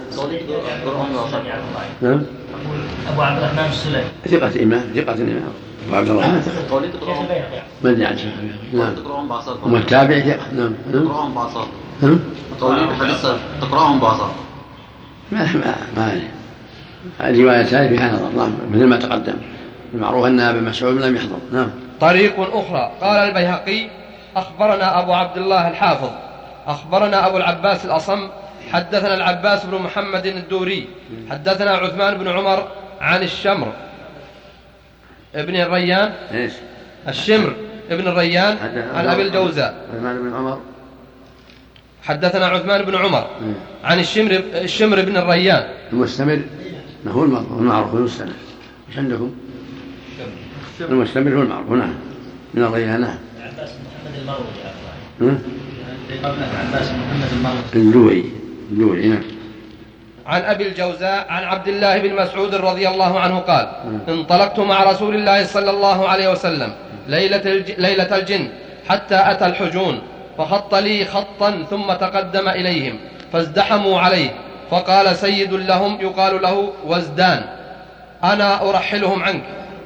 نعم. أبو عبد الرحمن السلمي ثقة إمام أبو عبد الرحمن ما أدري عن شيء. نعم. ومتابع ثقة. نعم. تقرأهم بعصا. حديث تقرأهم بعصا. ما الرواية هذه فيها نظر. نعم. مثل ما تقدم المعروف أن أبا مسعود لم يحضر. نعم. طريق أخرى. قال البيهقي أخبرنا أبو عبد الله الحافظ أخبرنا أبو العباس الأصم حدثنا العباس بن محمد الدوري حدثنا عثمان بن عمر عن الشمر ابن الريان الشمر ابن الريان عن أبي الجوزاء. عثمان بن عمر حدثنا عثمان بن عمر عن الشمر بن الريان. المستمر ما هو المعروف المستمر. ايش عندكم؟ المستمر هو المعروف. نعم. من الريان. نعم. العباس محمد المروزي. العباس محمد المروزي اللوي. نعم. عن أبي الجوزاء عن عبد الله بن مسعود رضي الله عنه قال انطلقت مع رسول الله صلى الله عليه وسلم ليلة الجن حتى أتى الحجون فخط لي خطا ثم تقدم إليهم فازدحموا عليه فقال سيد لهم يقال له وزدان أنا أرحلهم عنك.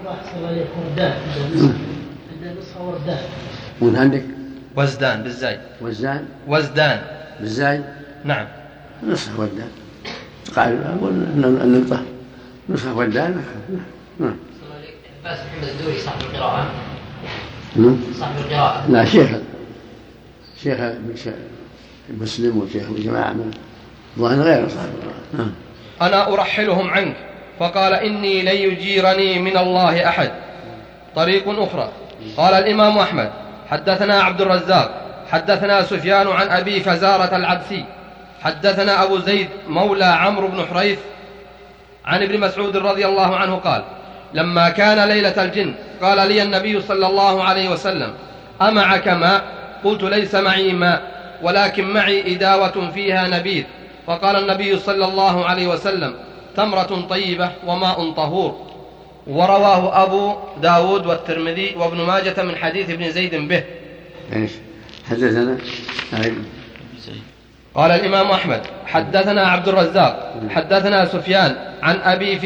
من عندك وزدان بالزاي. وزدان بالزاي. نعم. نصف ودان. قال أقول النقطة نصف ودان. نعم. بس محمد الدوري صاحب القراءة. صاحب القراءة. لا شيخ مسلم وشيخ جماعة من ظاهر غير صاحب القراءة. أنا أرحلهم عنك فقال إني لن يجيرني من الله أحد. طريق أخرى. قال الإمام أحمد حدثنا عبد الرزاق حدثنا سفيان عن أبي فزارة العبسي حدثنا أبو زيد مولى عمرو بن حريث عن ابن مسعود رضي الله عنه قال لما كان ليلة الجن قال لي النبي صلى الله عليه وسلم أمعك ماء؟ قلت ليس معي ماء ولكن معي إداوة فيها نبيذ. فقال النبي صلى الله عليه وسلم تمرة طيبة وماء طهور. ورواه أبو داود والترمذي وابن ماجة من حديث ابن زيد به. حدثنا قال الإمام أحمد حدثنا عبد الرزاق حدثنا سفيان عن أبي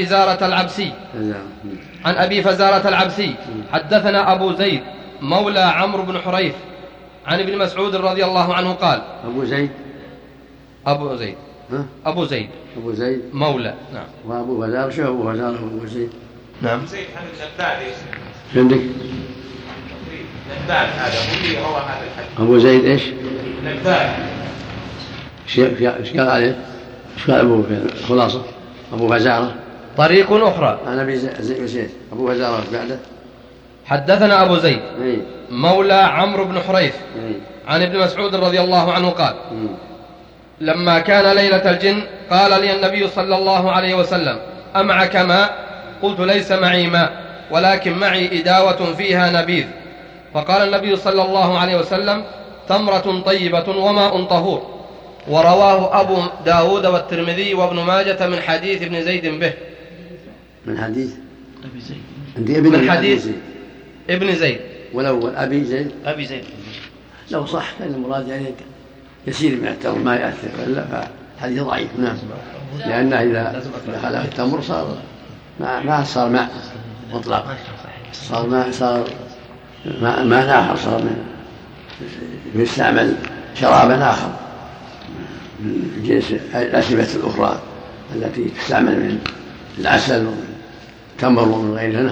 فزارة العبسي حدثنا أبو زيد مولى عمرو بن حريث عن ابن مسعود رضي الله عنه قال أبو زيد مولى. نعم. وأبو فزارة شو أبو فزارة أبو زيد؟ نعم. عندك أبو زيد إيش؟ إيش قال عليه؟ إيش قال أبوه في الخلاصة؟ أبو فزارة. طريق أخرى. أنا زيد أبو فزارة بعده. حدثنا أبو زيد مولى عمرو بن حريث عن ابن مسعود رضي الله عنه قال لما كان ليلة الجن قال لي النبي صلى الله عليه وسلم أمعك ماء؟ قلت ليس معي ماء ولكن معي إداوة فيها نبيذ. فقال النبي صلى الله عليه وسلم تمرة طيبة وماء طهور. ورواه أبو داود والترمذي وابن ماجة من حديث ابن زيد به. من حديث من حديث ابن زيد. والأول أبي زيد. لو صح كان المراد يعني يسير من التمر ما يأثر إلا فحديث ضعيف. نعم. لأنه إذا دخل التمر صار ما صار ماء مطلق صار ماء آخر صار يستعمل شرابا آخر من جنس الأشربة الأخرى التي تستعمل من العسل والتمر ومن غيرها.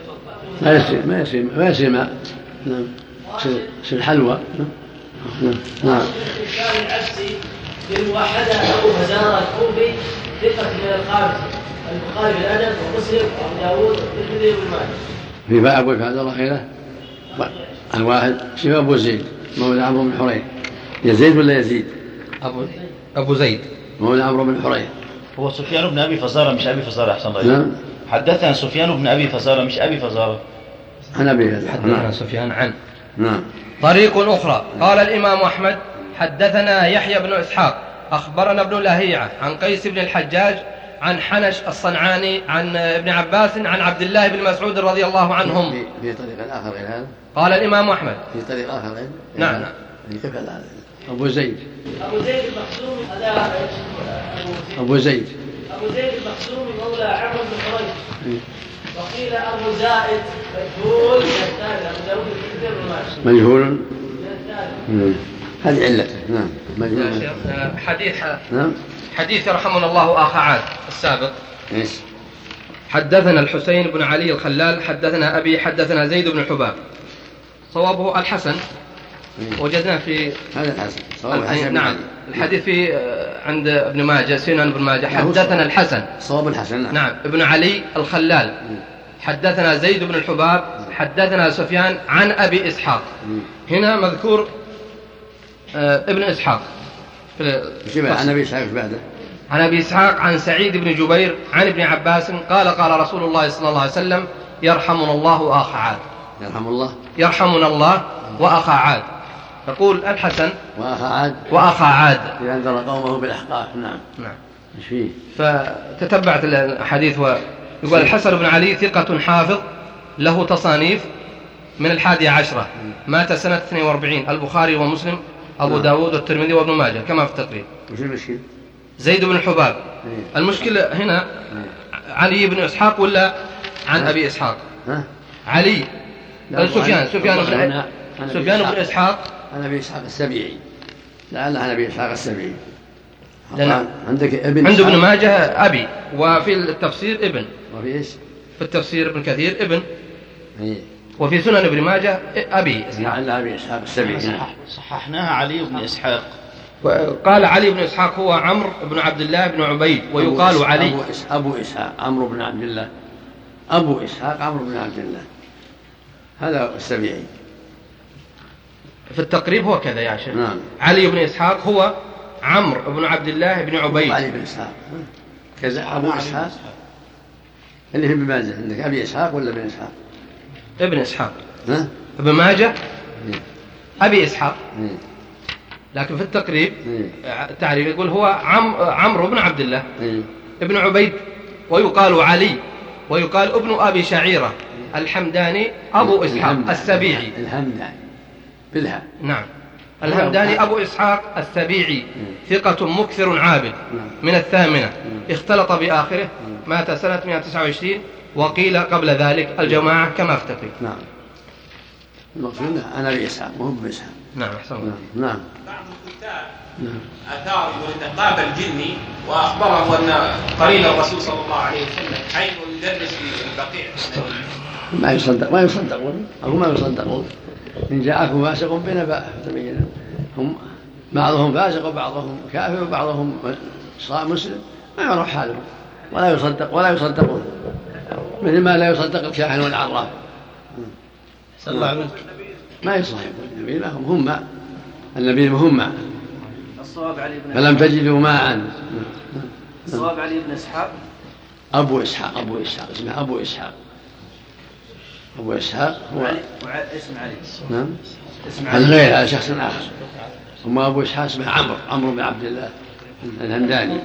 ما يصير ماء. نعم. يصير حلوى. نعم. العبسي بالموحدة أبو فزارة الكوفي ثقة من الخامسة البخاري بالأدب ومسلم وأبو داود والترمذي وابن ماجه. في باب أبو فهد الله خيره. الواحد شبه أبو زيد مولى عمرو بن حريث. يزيد ولا يزيد؟ أبو زيد مولى عمرو بن حريث. هو سفيان بن أبي فزارة مش أبي فزارة أحسن رأيك. نعم. حدثنا سفيان بن أبي فزارة مش أبي فزارة. عن أبي فزارة. حدثنا سفيان عن. نعم. طريق أخرى. قال الإمام أحمد حدثنا يحيى بن إسحاق أخبرنا ابن لهيعة عن قيس بن الحجاج عن حنش الصنعاني عن ابن عباس عن عبد الله بن مسعود رضي الله عنهم. في طريق آخر غير هذا. قال الإمام أحمد في طريق آخر غير. نعم. كيف هذا؟ أبو زيد المخزومي هذا أبو زيد المخزومي مولى عمرو بن حريث. وقيل أبو زائد مجهول من الثالث. أبو داود الكبير مجهول. هذه علته. نعم مجهول. حديث رحمنا الله آخ عاد السابق. حدثنا الحسين بن علي الخلال حدثنا أبي حدثنا زيد بن حباب. صوابه الحسن. وجدنا في هذا الحسن. نعم الحديث في عند ابن ماجه سنن ابن ماجه حدثنا الحسن. صواب الحسن. نعم ابن علي الخلال حدثنا زيد بن الحباب حدثنا سفيان عن أبي إسحاق. هنا مذكور ابن إسحاق. عن أبي إسحاق بعده. عن أبي إسحاق عن سعيد بن جبير عن ابن عباس قال قال رسول الله صلى الله عليه وسلم يرحمنا الله وأخا عاد. يرحمنا الله وأخا عاد. يقول الحسن وأخا عاد إذا أنذر قومه بالأحقاف. نعم. إيش فيه؟ فتتبعت الحديث ويقول الحسن بن علي ثقة حافظ له تصانيف من 11 مات سنة 42 البخاري ومسلم أبو داود والترمذي وابن ماجه كما في التقريب. وش المشكلة؟ زيد بن الحباب. المشكلة هنا علي بن إسحاق ولا عن أبي إسحاق؟ علي سفيان بن إسحاق عن أبي إسحاق السبيعي. لعل عن أبي إسحاق السبيعي. عندك عنده ابن ماجه أبي وفي التفسير ابن. وفي إيش؟ في التفسير ابن كثير ابن. وفي سنن ابن ماجه أبي إسحاق. لعل أبي إسحاق السبيعي. صححناها علي بن إسحاق. قال علي بن إسحاق هو عمرو بن عبد الله بن عبيد ويقال علي. أبو إسحاق عمرو بن عبد الله. أبو إسحاق عمرو بن عبد الله. هذا السبيعي. في التقريب هو كذا يا شيخ. نعم. علي بن إسحاق هو عمرو بن عبد الله بن عبيد. علي بن إسحاق كذا أبو إسحاق اللي في ابن ماجه. عندك أبي إسحاق ولا ابن إسحاق؟ ابن إسحاق. ابن ماجه أبي إسحاق. لكن في التقريب تعريف يقول هو عمرو بن عبد الله ابن عبيد ويقال علي ويقال ابن أبي شعيرة الحمداني أبو إسحاق السبيعي. الحمداني بالها. نعم الحمداني أبو إسحاق السبيعي ثقة مكثر عابد من 8 اختلط بآخره مات سنة 129 وقيل قبل ذلك الجماعة كما افتقي. نعم المقصود أنا أبي إسحاق وهو ابن إسحاق. نعم أحسن. نعم. بعض الكتاب أثار يقول قابل الجني وأخبره أن قرين الرسول صلى الله عليه وسلم حي يدرس في البقيع. ما يصدقون أو ما يصدقون. إن جاءكم فاسق بنبأ فتبينوا. هم بعضهم فاسق وبعضهم كافر وبعضهم مسلم ما يعرف حالهم ولا يصدقون مثل ما لا يصدق الكاهن والعراف. صلى الله عليه وسلم ما يصح النبي لهم هم النبي هم الصواب علي بن فلم تجدوا ماء. الصواب علي بن إسحاق. أبو إسحاق اسمه أبو إسحاق هو اسم علي. نعم الغير على شخص آخر. ثم أبو إسحاق اسمه عمرو بن عبد الله الهمداني.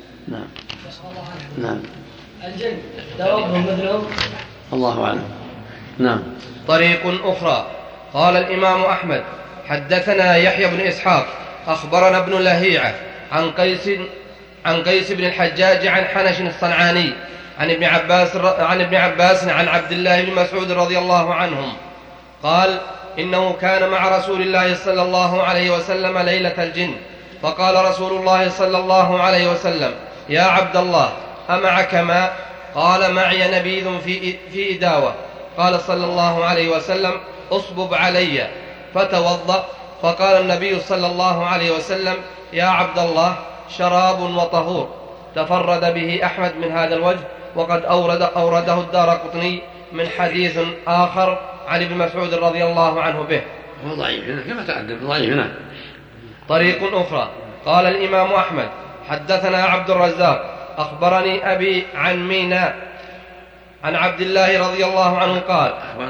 نعم الجن دوابهم مثلهم الله أعلم. نعم. طريق أخرى قال الإمام أحمد حدثنا يحيى بن إسحاق أخبرنا ابن لهيعة عن قيس بن الحجاج عن حنش الصنعاني عن ابن عباس عن عبد الله بن مسعود رضي الله عنهم قال إنه كان مع رسول الله صلى الله عليه وسلم ليلة الجن فقال رسول الله صلى الله عليه وسلم يا عبد الله أمعك ماء؟ قال معي نبيذ في إداوة. قال صلى الله عليه وسلم أصبب علي فتوضأ. فقال النبي صلى الله عليه وسلم يا عبد الله شراب وطهور. تفرد به أحمد من هذا الوجه وقد أورده الدارقطني من حديث آخر عن ابن مسعود رضي الله عنه به. هو ضعيف هنا كما تقدم ضعيف هنا. طريق أخرى قال الإمام أحمد حدثنا عبد الرزاق أخبرني أبي عن ميناء عن عبد الله رضي الله عنه قال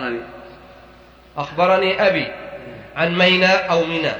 أخبرني أبي عن ميناء أو ميناء.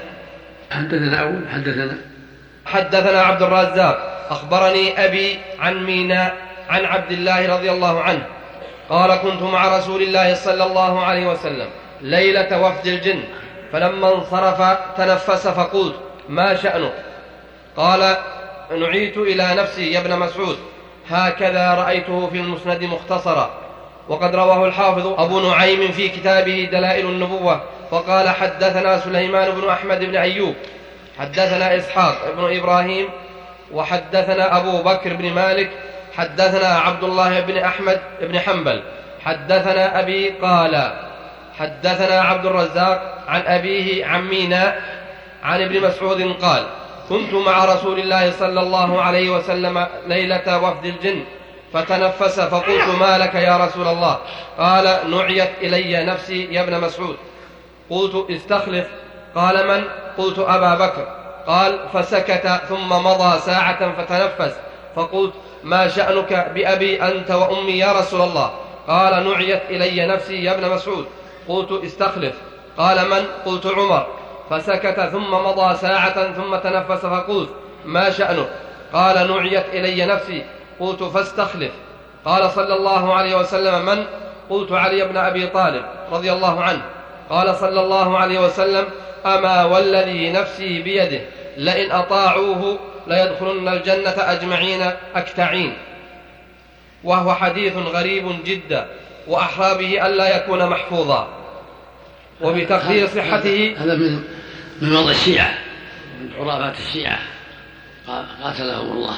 حدثنا عبد الرزاق أخبرني أبي عن ميناء عن عبد الله رضي الله عنه قال كنت مع رسول الله صلى الله عليه وسلم ليلة وفد الجن فلما انصرف تنفس فقلت ما شأنك؟ قال نعيت إلى نفسي يا ابن مسعود، هكذا رأيته في المسند مختصرا. وقد رواه الحافظ أبو نعيم في كتابه دلائل النبوة فقال حدثنا سليمان بن أحمد بن أيوب حدثنا إسحاق بن إبراهيم وحدثنا أبو بكر بن مالك حدثنا عبد الله بن أحمد بن حنبل حدثنا أبي قال حدثنا عبد الرزاق عن أبيه عن ميناء عن ابن مسعود قال كنت مع رسول الله صلى الله عليه وسلم ليلة وفد الجن فتنفس فقلت ما لك يا رسول الله؟ قال نعيت إلي نفسي يا ابن مسعود. قلت استخلف. قال من؟ قلت أبا بكر. قال فسكت ثم مضى ساعة فتنفس فقلت ما شأنك بأبي أنت وأمي يا رسول الله؟ قال نعيت إلي نفسي يا ابن مسعود. قلت استخلف. قال من؟ قلت عمر. فسكت ثم مضى ساعة ثم تنفس فقلت ما شأنك؟ قال نعيت إلي نفسي. قلت فاستخلف. قال صلى الله عليه وسلم من؟ قلت علي بن أبي طالب رضي الله عنه. قال صلى الله عليه وسلم أما والذي نفسي بيده لئن أطاعوه ليدخلن الجنة أجمعين أكتعين. وهو حديث غريب جدا وأحرى به ألا يكون محفوظا. وبتقدير صحته هذا من وضع الشيعة من عرافات الشيعة قاتلهم الله.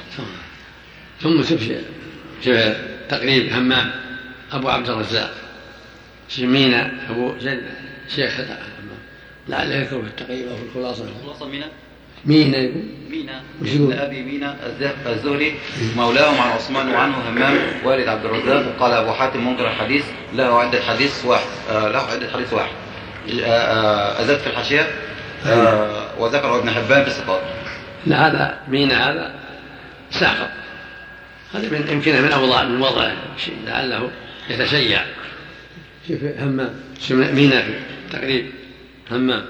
ثم شوف تقريب همام أبو عبد الرزاق مينا أبو زيد شيخ لعله يذكر في التقريب أو في الخلاصة. مينا يقول مينا أبي مينا الزهري مولاهم عن عثمان وعنه همام والد عبد الرزاق. قال أبو حاتم منكر الحديث له عدة حديث واحد أزاد في الحاشية وذكر ابن حبان في الصفات. لا هذا مينا هذا ساقط هذا يمكن من أوضاع من وضع شيء لعله يتشيع. شوف همام مينا في تقريب همام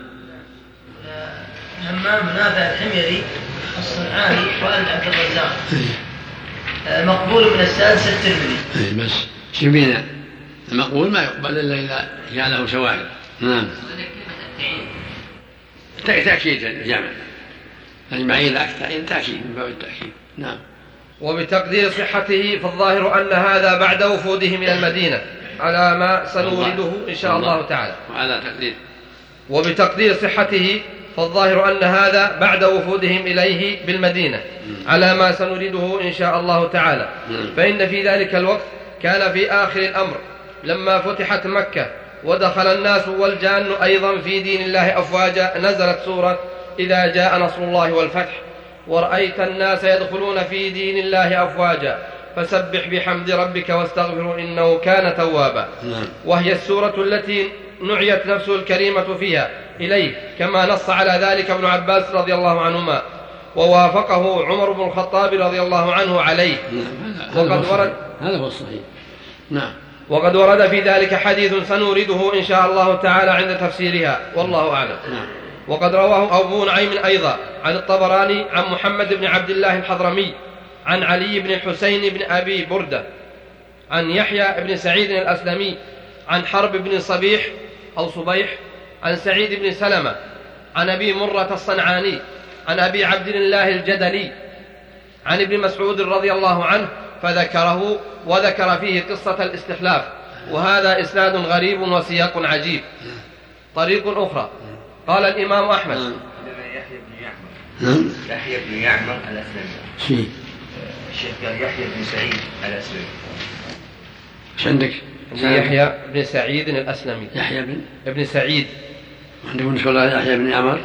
نافع الحميري الصنعاني والد عبد الرزاق مقبول من السادس الترمذي. بس شبينا المقبول ما يقبل إلا إذا كان له شواهد. نعم تأكيد الجامع المعين تأكيد من باب التأكيد. نعم. وبتقدير صحته فالظاهر أن هذا بعد وفودهم إلى المدينة على ما سنورده إن شاء الله تعالى. وعلى تقدير وبتقدير صحته فالظاهر أن هذا بعد وفودهم إليه بالمدينة على ما سنريده إن شاء الله تعالى. فإن في ذلك الوقت كان في آخر الأمر لما فتحت مكة ودخل الناس والجان أيضا في دين الله أفواجا نزلت سورة إذا جاء نصر الله والفتح ورأيت الناس يدخلون في دين الله أفواجا فسبح بحمد ربك واستغفره إنه كان توابا. وهي السورة التي نعيت نفسه الكريمة فيها إليه كما نص على ذلك ابن عباس رضي الله عنهما ووافقه عمر بن الخطاب رضي الله عنه عليه. هذا هو الصحيح. نعم. وقد ورد في ذلك حديث سنورده إن شاء الله تعالى عند تفسيرها والله أعلم. وقد رواه أبو نعيم أيضا عن الطبراني عن محمد بن عبد الله الحضرمي عن علي بن الحسين بن أبي بردة عن يحيى بن سعيد الأسلمي عن حرب بن صبيح أو صبيح عن سعيد بن سلمة عن أبي مرة الصنعاني عن أبي عبد الله الجدلي عن ابن مسعود رضي الله عنه فذكره وذكر فيه قصة الاستخلاف. وهذا إسناد غريب وسياق عجيب. طريق أخرى قال الإمام أحمد يحيى بن يعمر الأسلمي الشيخ قال يحيى بن سعيد الأسلمي. ايش عندك؟ يحيى بن سعيد الأسلمي. يحيى بن سعيد عندكم نقول يحيى بن يعمر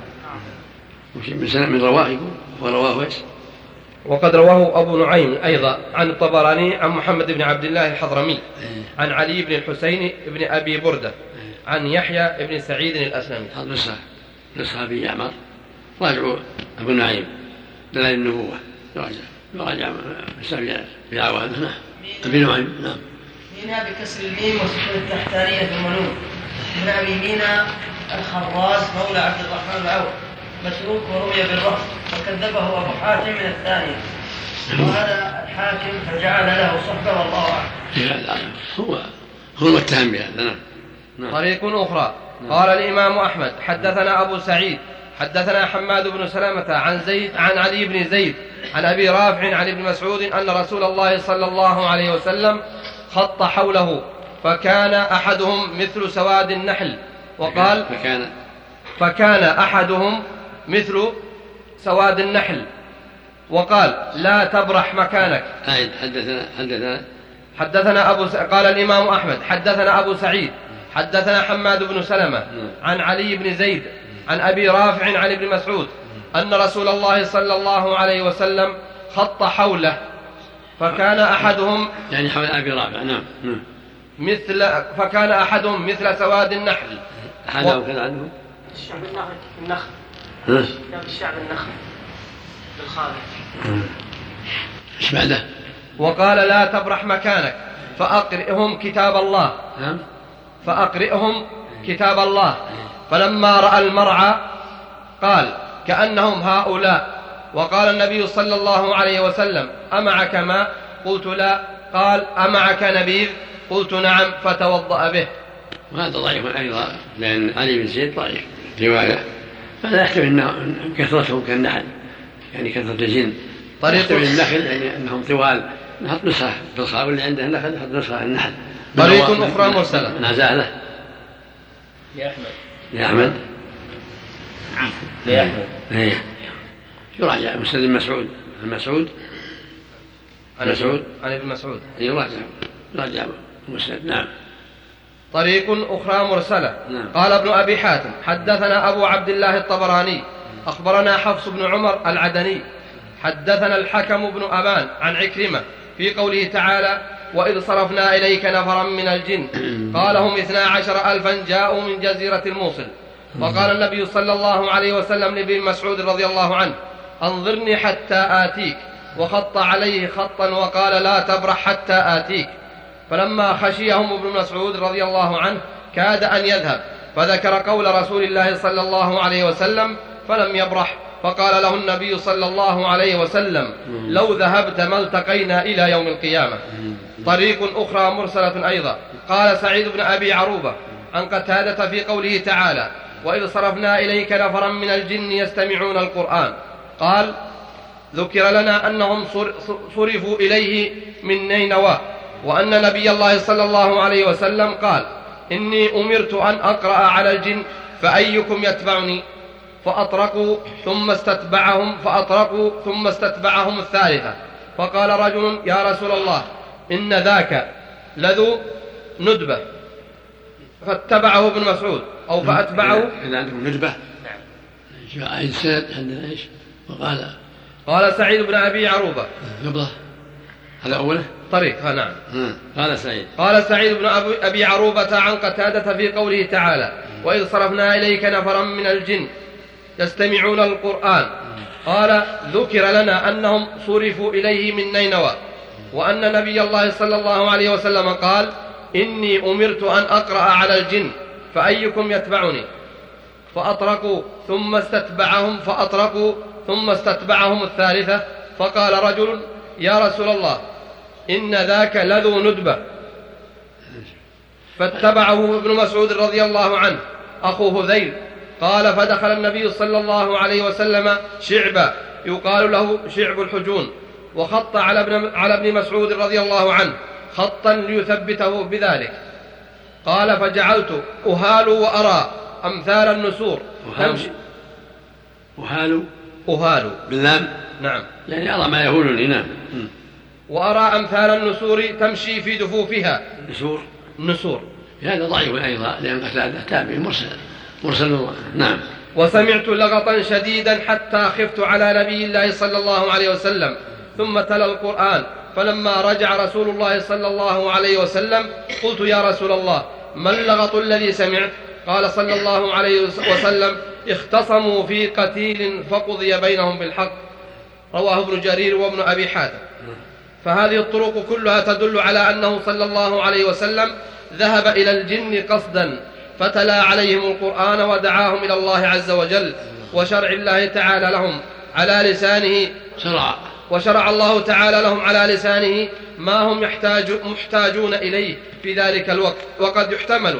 من رواه يقول ورواه ايش؟ وقد رواه أبو نعيم أيضا عن الطبراني عن محمد بن عبد الله الحضرمي عن علي بن الحسين بن أبي بردة عن يحيى بن سعيد الأسلمي. هذا نسخة أبي يعمر راجعوا أبو نعيم دلائل النبوة راجع في عوانه. أبي نعيم. نعم. مينا بكسر الميم وسكون التحتانية المنون من أبي مينا الخراز مولى عبد الرحمن العوف مسروق ورمي بالرأس وكذبه أبو حاتم من الثانية وهذا الحاكم فجعل له صحبة والله أعلم. هو المتهم بهذا. طريق أخرى قال الإمام أحمد حدثنا أبو سعيد حدثنا حماد بن سلمة عن علي بن زيد عن أبي رافع عن ابن مسعود أن رسول الله صلى الله عليه وسلم خط حوله فكان أحدهم مثل سواد النحل وقال فكان أحدهم مثل سواد النحل وقال لا تبرح مكانك. حدثنا قال الإمام أحمد حدثنا أبو سعيد حدثنا حماد بن سلمة عن علي بن زيد عن أبي رافع عن ابن مسعود أن رسول الله صلى الله عليه وسلم خط حوله فكان أحدهم يعني حول أبي رافع نعم فكان أحدهم مثل سواد النحل. هذا وكان عنه الشعب النخل الشعب النخل بالخالق. ايش بعده؟ وقال لا تبرح مكانك فأقرئهم كتاب الله. فأقرئهم كتاب الله. فلما رأى المرعى قال كأنهم هؤلاء. وقال النبي صلى الله عليه وسلم أمعك ماء؟ قلت لا. قال أمعك نبيذ؟ قلت نعم. فتوضأ به. وهذا ضعيف أيضا لأن علي بن زيد ضعيف رواية فلا يحتمل أن كثرتهم كالنحل يعني كثرة الجن. يحتمل النخل يعني أنهم طوال نحط نسخة بالخاء واللي عنده النخل نحط نسخة النحل. طريق أخرى مرسلة. نازله يا أحمد يراجع مسند المسعود عن ابن مسعود يراجع مسند. نعم. طريق أخرى مرسلة. قال ابن أبي حاتم حدثنا أبو عبد الله الطبراني أخبرنا حفص بن عمر العدني حدثنا الحكم بن أبان عن عكرمة في قوله تعالى وإذ صرفنا إليك نفرا من الجن قال هم 12,000 جاءوا من جزيرة الموصل. وقال النبي صلى الله عليه وسلم لابن مسعود رضي الله عنه أنظرني حتى آتيك وخط عليه خطا وقال لا تبرح حتى آتيك. فلما خشيهم ابن مسعود رضي الله عنه كاد أن يذهب فذكر قول رسول الله صلى الله عليه وسلم فلم يبرح. فقال له النبي صلى الله عليه وسلم لو ذهبت ما التقينا إلى يوم القيامة. طريق أخرى مرسلة أيضا. قال سعيد بن أبي عروبة عن قتادة في قوله تعالى وإذ صرفنا إليك نفرا من الجن يستمعون القرآن قال ذكر لنا أنهم صرفوا إليه من نينوى وأن نبي الله صلى الله عليه وسلم قال إني أمرت أن أقرأ على الجن فأيكم يتبعني فأطرقوا ثم استتبعهم الثالثة. فقال رجل يا رسول الله إن ذاك لذو ندبة فاتبعه ابن مسعود أو فأتبعه. إذا عندكم ندبة عيد سنة عندنا إيش وقال قال سعيد بن أبي عروبة نبضة هذا أوله طريق. نعم. قال سعيد بن أبي عروبة عن قتادة في قوله تعالى وإذ صرفنا إليك نفرا من الجن يستمعون القرآن قال ذكر لنا أنهم صرفوا إليه من نينوى وأن نبي الله صلى الله عليه وسلم قال إني أمرت أن أقرأ على الجن فأيكم يتبعني فأطرقوا ثم استتبعهم الثالثة. فقال رجل يا رسول الله إن ذاك لذو ندبة فاتبعه ابن مسعود رضي الله عنه أخو هذيل. قال فدخل النبي صلى الله عليه وسلم شعبا يقال له شعب الحجون وخط على ابن مسعود رضي الله عنه خطا ليثبته بذلك. قال فجعلت أهال وأرى أمثال النسور تمشي. أهال باللام. نعم يعني أرى ما يهولني. نعم. وأرى أمثال النسور تمشي في دفوفها. نسور هذا ضعيف أيضا لأن قتادة تابع مرسل الله. نعم. وسمعت لغطا شديدا حتى خفت على نبي الله صلى الله عليه وسلم ثم تلا القرآن. فلما رجع رسول الله صلى الله عليه وسلم قلت يا رسول الله ما اللغط الذي سمعت؟ قال صلى الله عليه وسلم اختصموا في قتيل فقضي بينهم بالحق. رواه ابن جرير وابن أبي حاتم. فهذه الطرق كلها تدل على أنه صلى الله عليه وسلم ذهب إلى الجن قصدا فتلا عليهم القرآن ودعاهم إلى الله عز وجل وشرع الله تعالى لهم على لسانه وشرع الله تعالى لهم على لسانه ما هم محتاجون إليه في ذلك الوقت. وقد يحتمل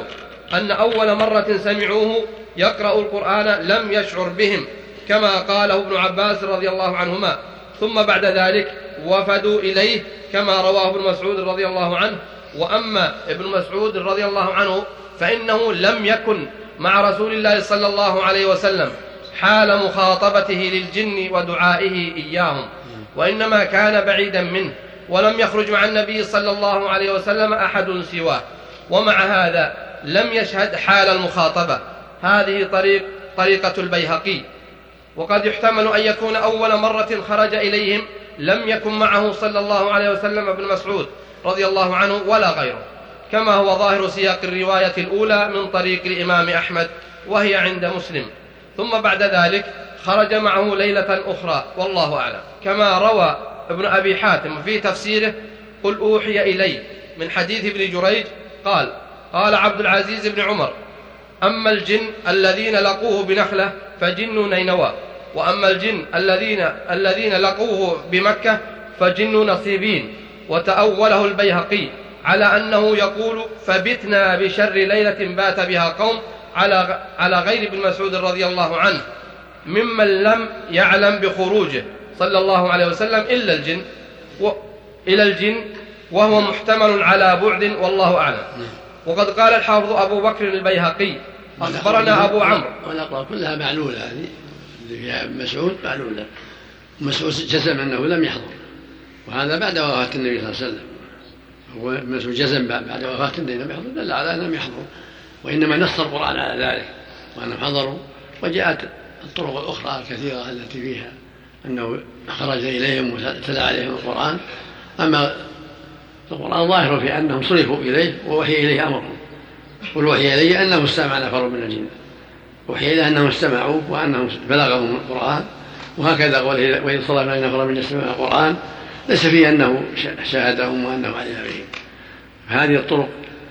أن أول مرة سمعوه يقرأ القرآن لم يشعر بهم كما قاله ابن عباس رضي الله عنهما، ثم بعد ذلك وفدوا إليه كما رواه ابن مسعود رضي الله عنه. وأما ابن مسعود رضي الله عنه فإنه لم يكن مع رسول الله صلى الله عليه وسلم حال مخاطبته للجن ودعائه إياهم، وإنما كان بعيدا منه، ولم يخرج مع النبي صلى الله عليه وسلم أحد سواه، ومع هذا لم يشهد حال المخاطبة. هذه طريقة البيهقي. وقد يحتمل أن يكون أول مرة خرج إليهم لم يكن معه صلى الله عليه وسلم ابن مسعود رضي الله عنه ولا غيره، كما هو ظاهر سياق الرواية الأولى من طريق الإمام أحمد وهي عند مسلم، ثم بعد ذلك خرج معه ليلة أخرى والله أعلم، كما روى ابن أبي حاتم في تفسيره قل أوحي إلي من حديث ابن جريج قال عبد العزيز بن عمر: أما الجن الذين لقوه بنخلة فجن نينوى، وأما الجن الذين لقوه بمكة فجن نصيبين. وتأوله البيهقي على أنه يقول: فبتنا بشر ليلة بات بها قوم، على غير ابن مسعود رضي الله عنه ممن لم يعلم بخروجه صلى الله عليه وسلم إلى الجن، وهو محتمل على بعد والله أعلم. وقد قال الحافظ أبو بكر البيهقي: أخبرنا أبو عمرو. والأقوال كلها معلولة، هذه اللي فيها ابن مسعود معلولة. مسعود جزم أنه لم يحضر، وهذا بعد وفاة النبي صلى الله عليه وسلم. هو مسعود جزم بعد وفاة النبي لم يحضر، دل على أنهم يحضروا، وإنما نص القرآن على ذلك وأنهم حضروا. وجاءت الطرق الأخرى الكثيرة التي فيها أنه خرج إليهم وتلا عليهم القرآن. أما القرآن ظاهر في أنهم صرفوا إليه ووحي إليه أمرهم، والوحي إليه أنه استمع نفر من الجن، وحي إليه أنهم استمعوا وأنهم بلغهم القرآن. وهكذا وإذ صرفنا نفر من يستمع القرآن ليس فيه أنه شاهدهم وأنه عليها بهم. هذه الطرق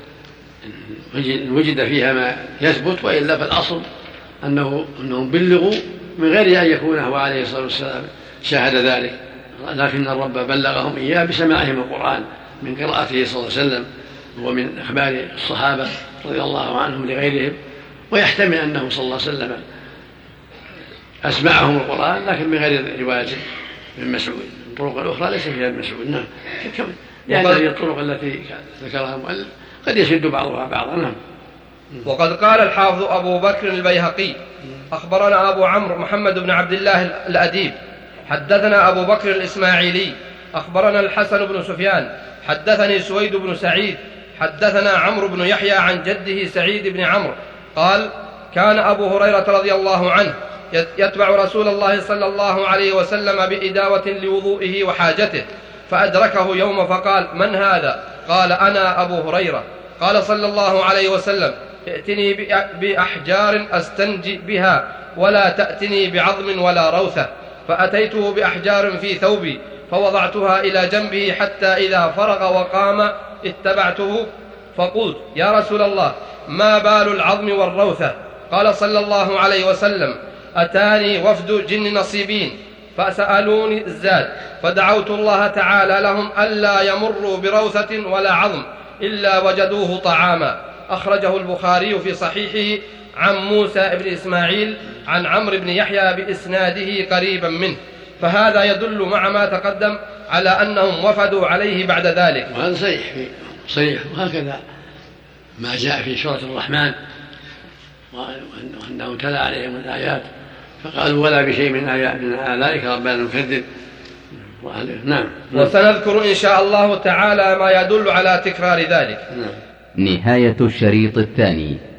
وجد فيها ما يثبت، وإلا فالأصل أنهم بلغوا من غير أن يكون هو عليه الصلاة والسلام شاهد ذلك، لكن الرب بلغهم إياه بسماعهم القرآن من قراءته صلى الله عليه وسلم ومن أخبار الصحابة رضي الله عنهم لغيرهم. ويحتمل أنه صلى الله عليه وسلم أسمعهم القرآن لكن من غير رواية من مسعود. الطرق الأخرى ليس فيها ابن مسعود. نعم، لأن هذه الطرق التي ذكرها المؤلف قد يشد بعضها بعضا. نعم. وقد قال الحافظ أبو بكر البيهقي: أخبرنا أبو عمرو محمد بن عبد الله الأديب حدثنا أبو بكر الإسماعيلي أخبرنا الحسن بن سفيان حدثني سويد بن سعيد حدثنا عمرو بن يحيى عن جده سعيد بن عمرو قال: كان أبو هريرة رضي الله عنه يتبع رسول الله صلى الله عليه وسلم بإداوة لوضوئه وحاجته، فأدركه يوم فقال: من هذا؟ قال: أنا أبو هريرة. قال صلى الله عليه وسلم: ائتني بأحجار أستنجي بها ولا تأتني بعظم ولا روثة. فأتيته بأحجار في ثوبي فوضعتها إلى جنبه حتى إذا فرغ وقام اتبعته، فقلت: يا رسول الله، ما بال العظم والروثة؟ قال صلى الله عليه وسلم: أتاني وفد جن نصيبين فسألوني الزاد، فدعوت الله تعالى لهم ألا يمروا بروثة ولا عظم إلا وجدوه طعاما. أخرجه البخاري في صحيحه عن موسى بن إسماعيل عن عمرو بن يحيى بإسناده قريبا منه. فهذا يدل مع ما تقدم على أنهم وفدوا عليه بعد ذلك. وهذا صحيح. وهكذا ما جاء في سورة الرحمن وأنه تلا عليهم الآيات فقالوا: ولا بشيء من آلائك ربنا نكذب. نعم. وسنذكر إن شاء الله تعالى ما يدل على تكرار ذلك. نهاية الشريط الثاني.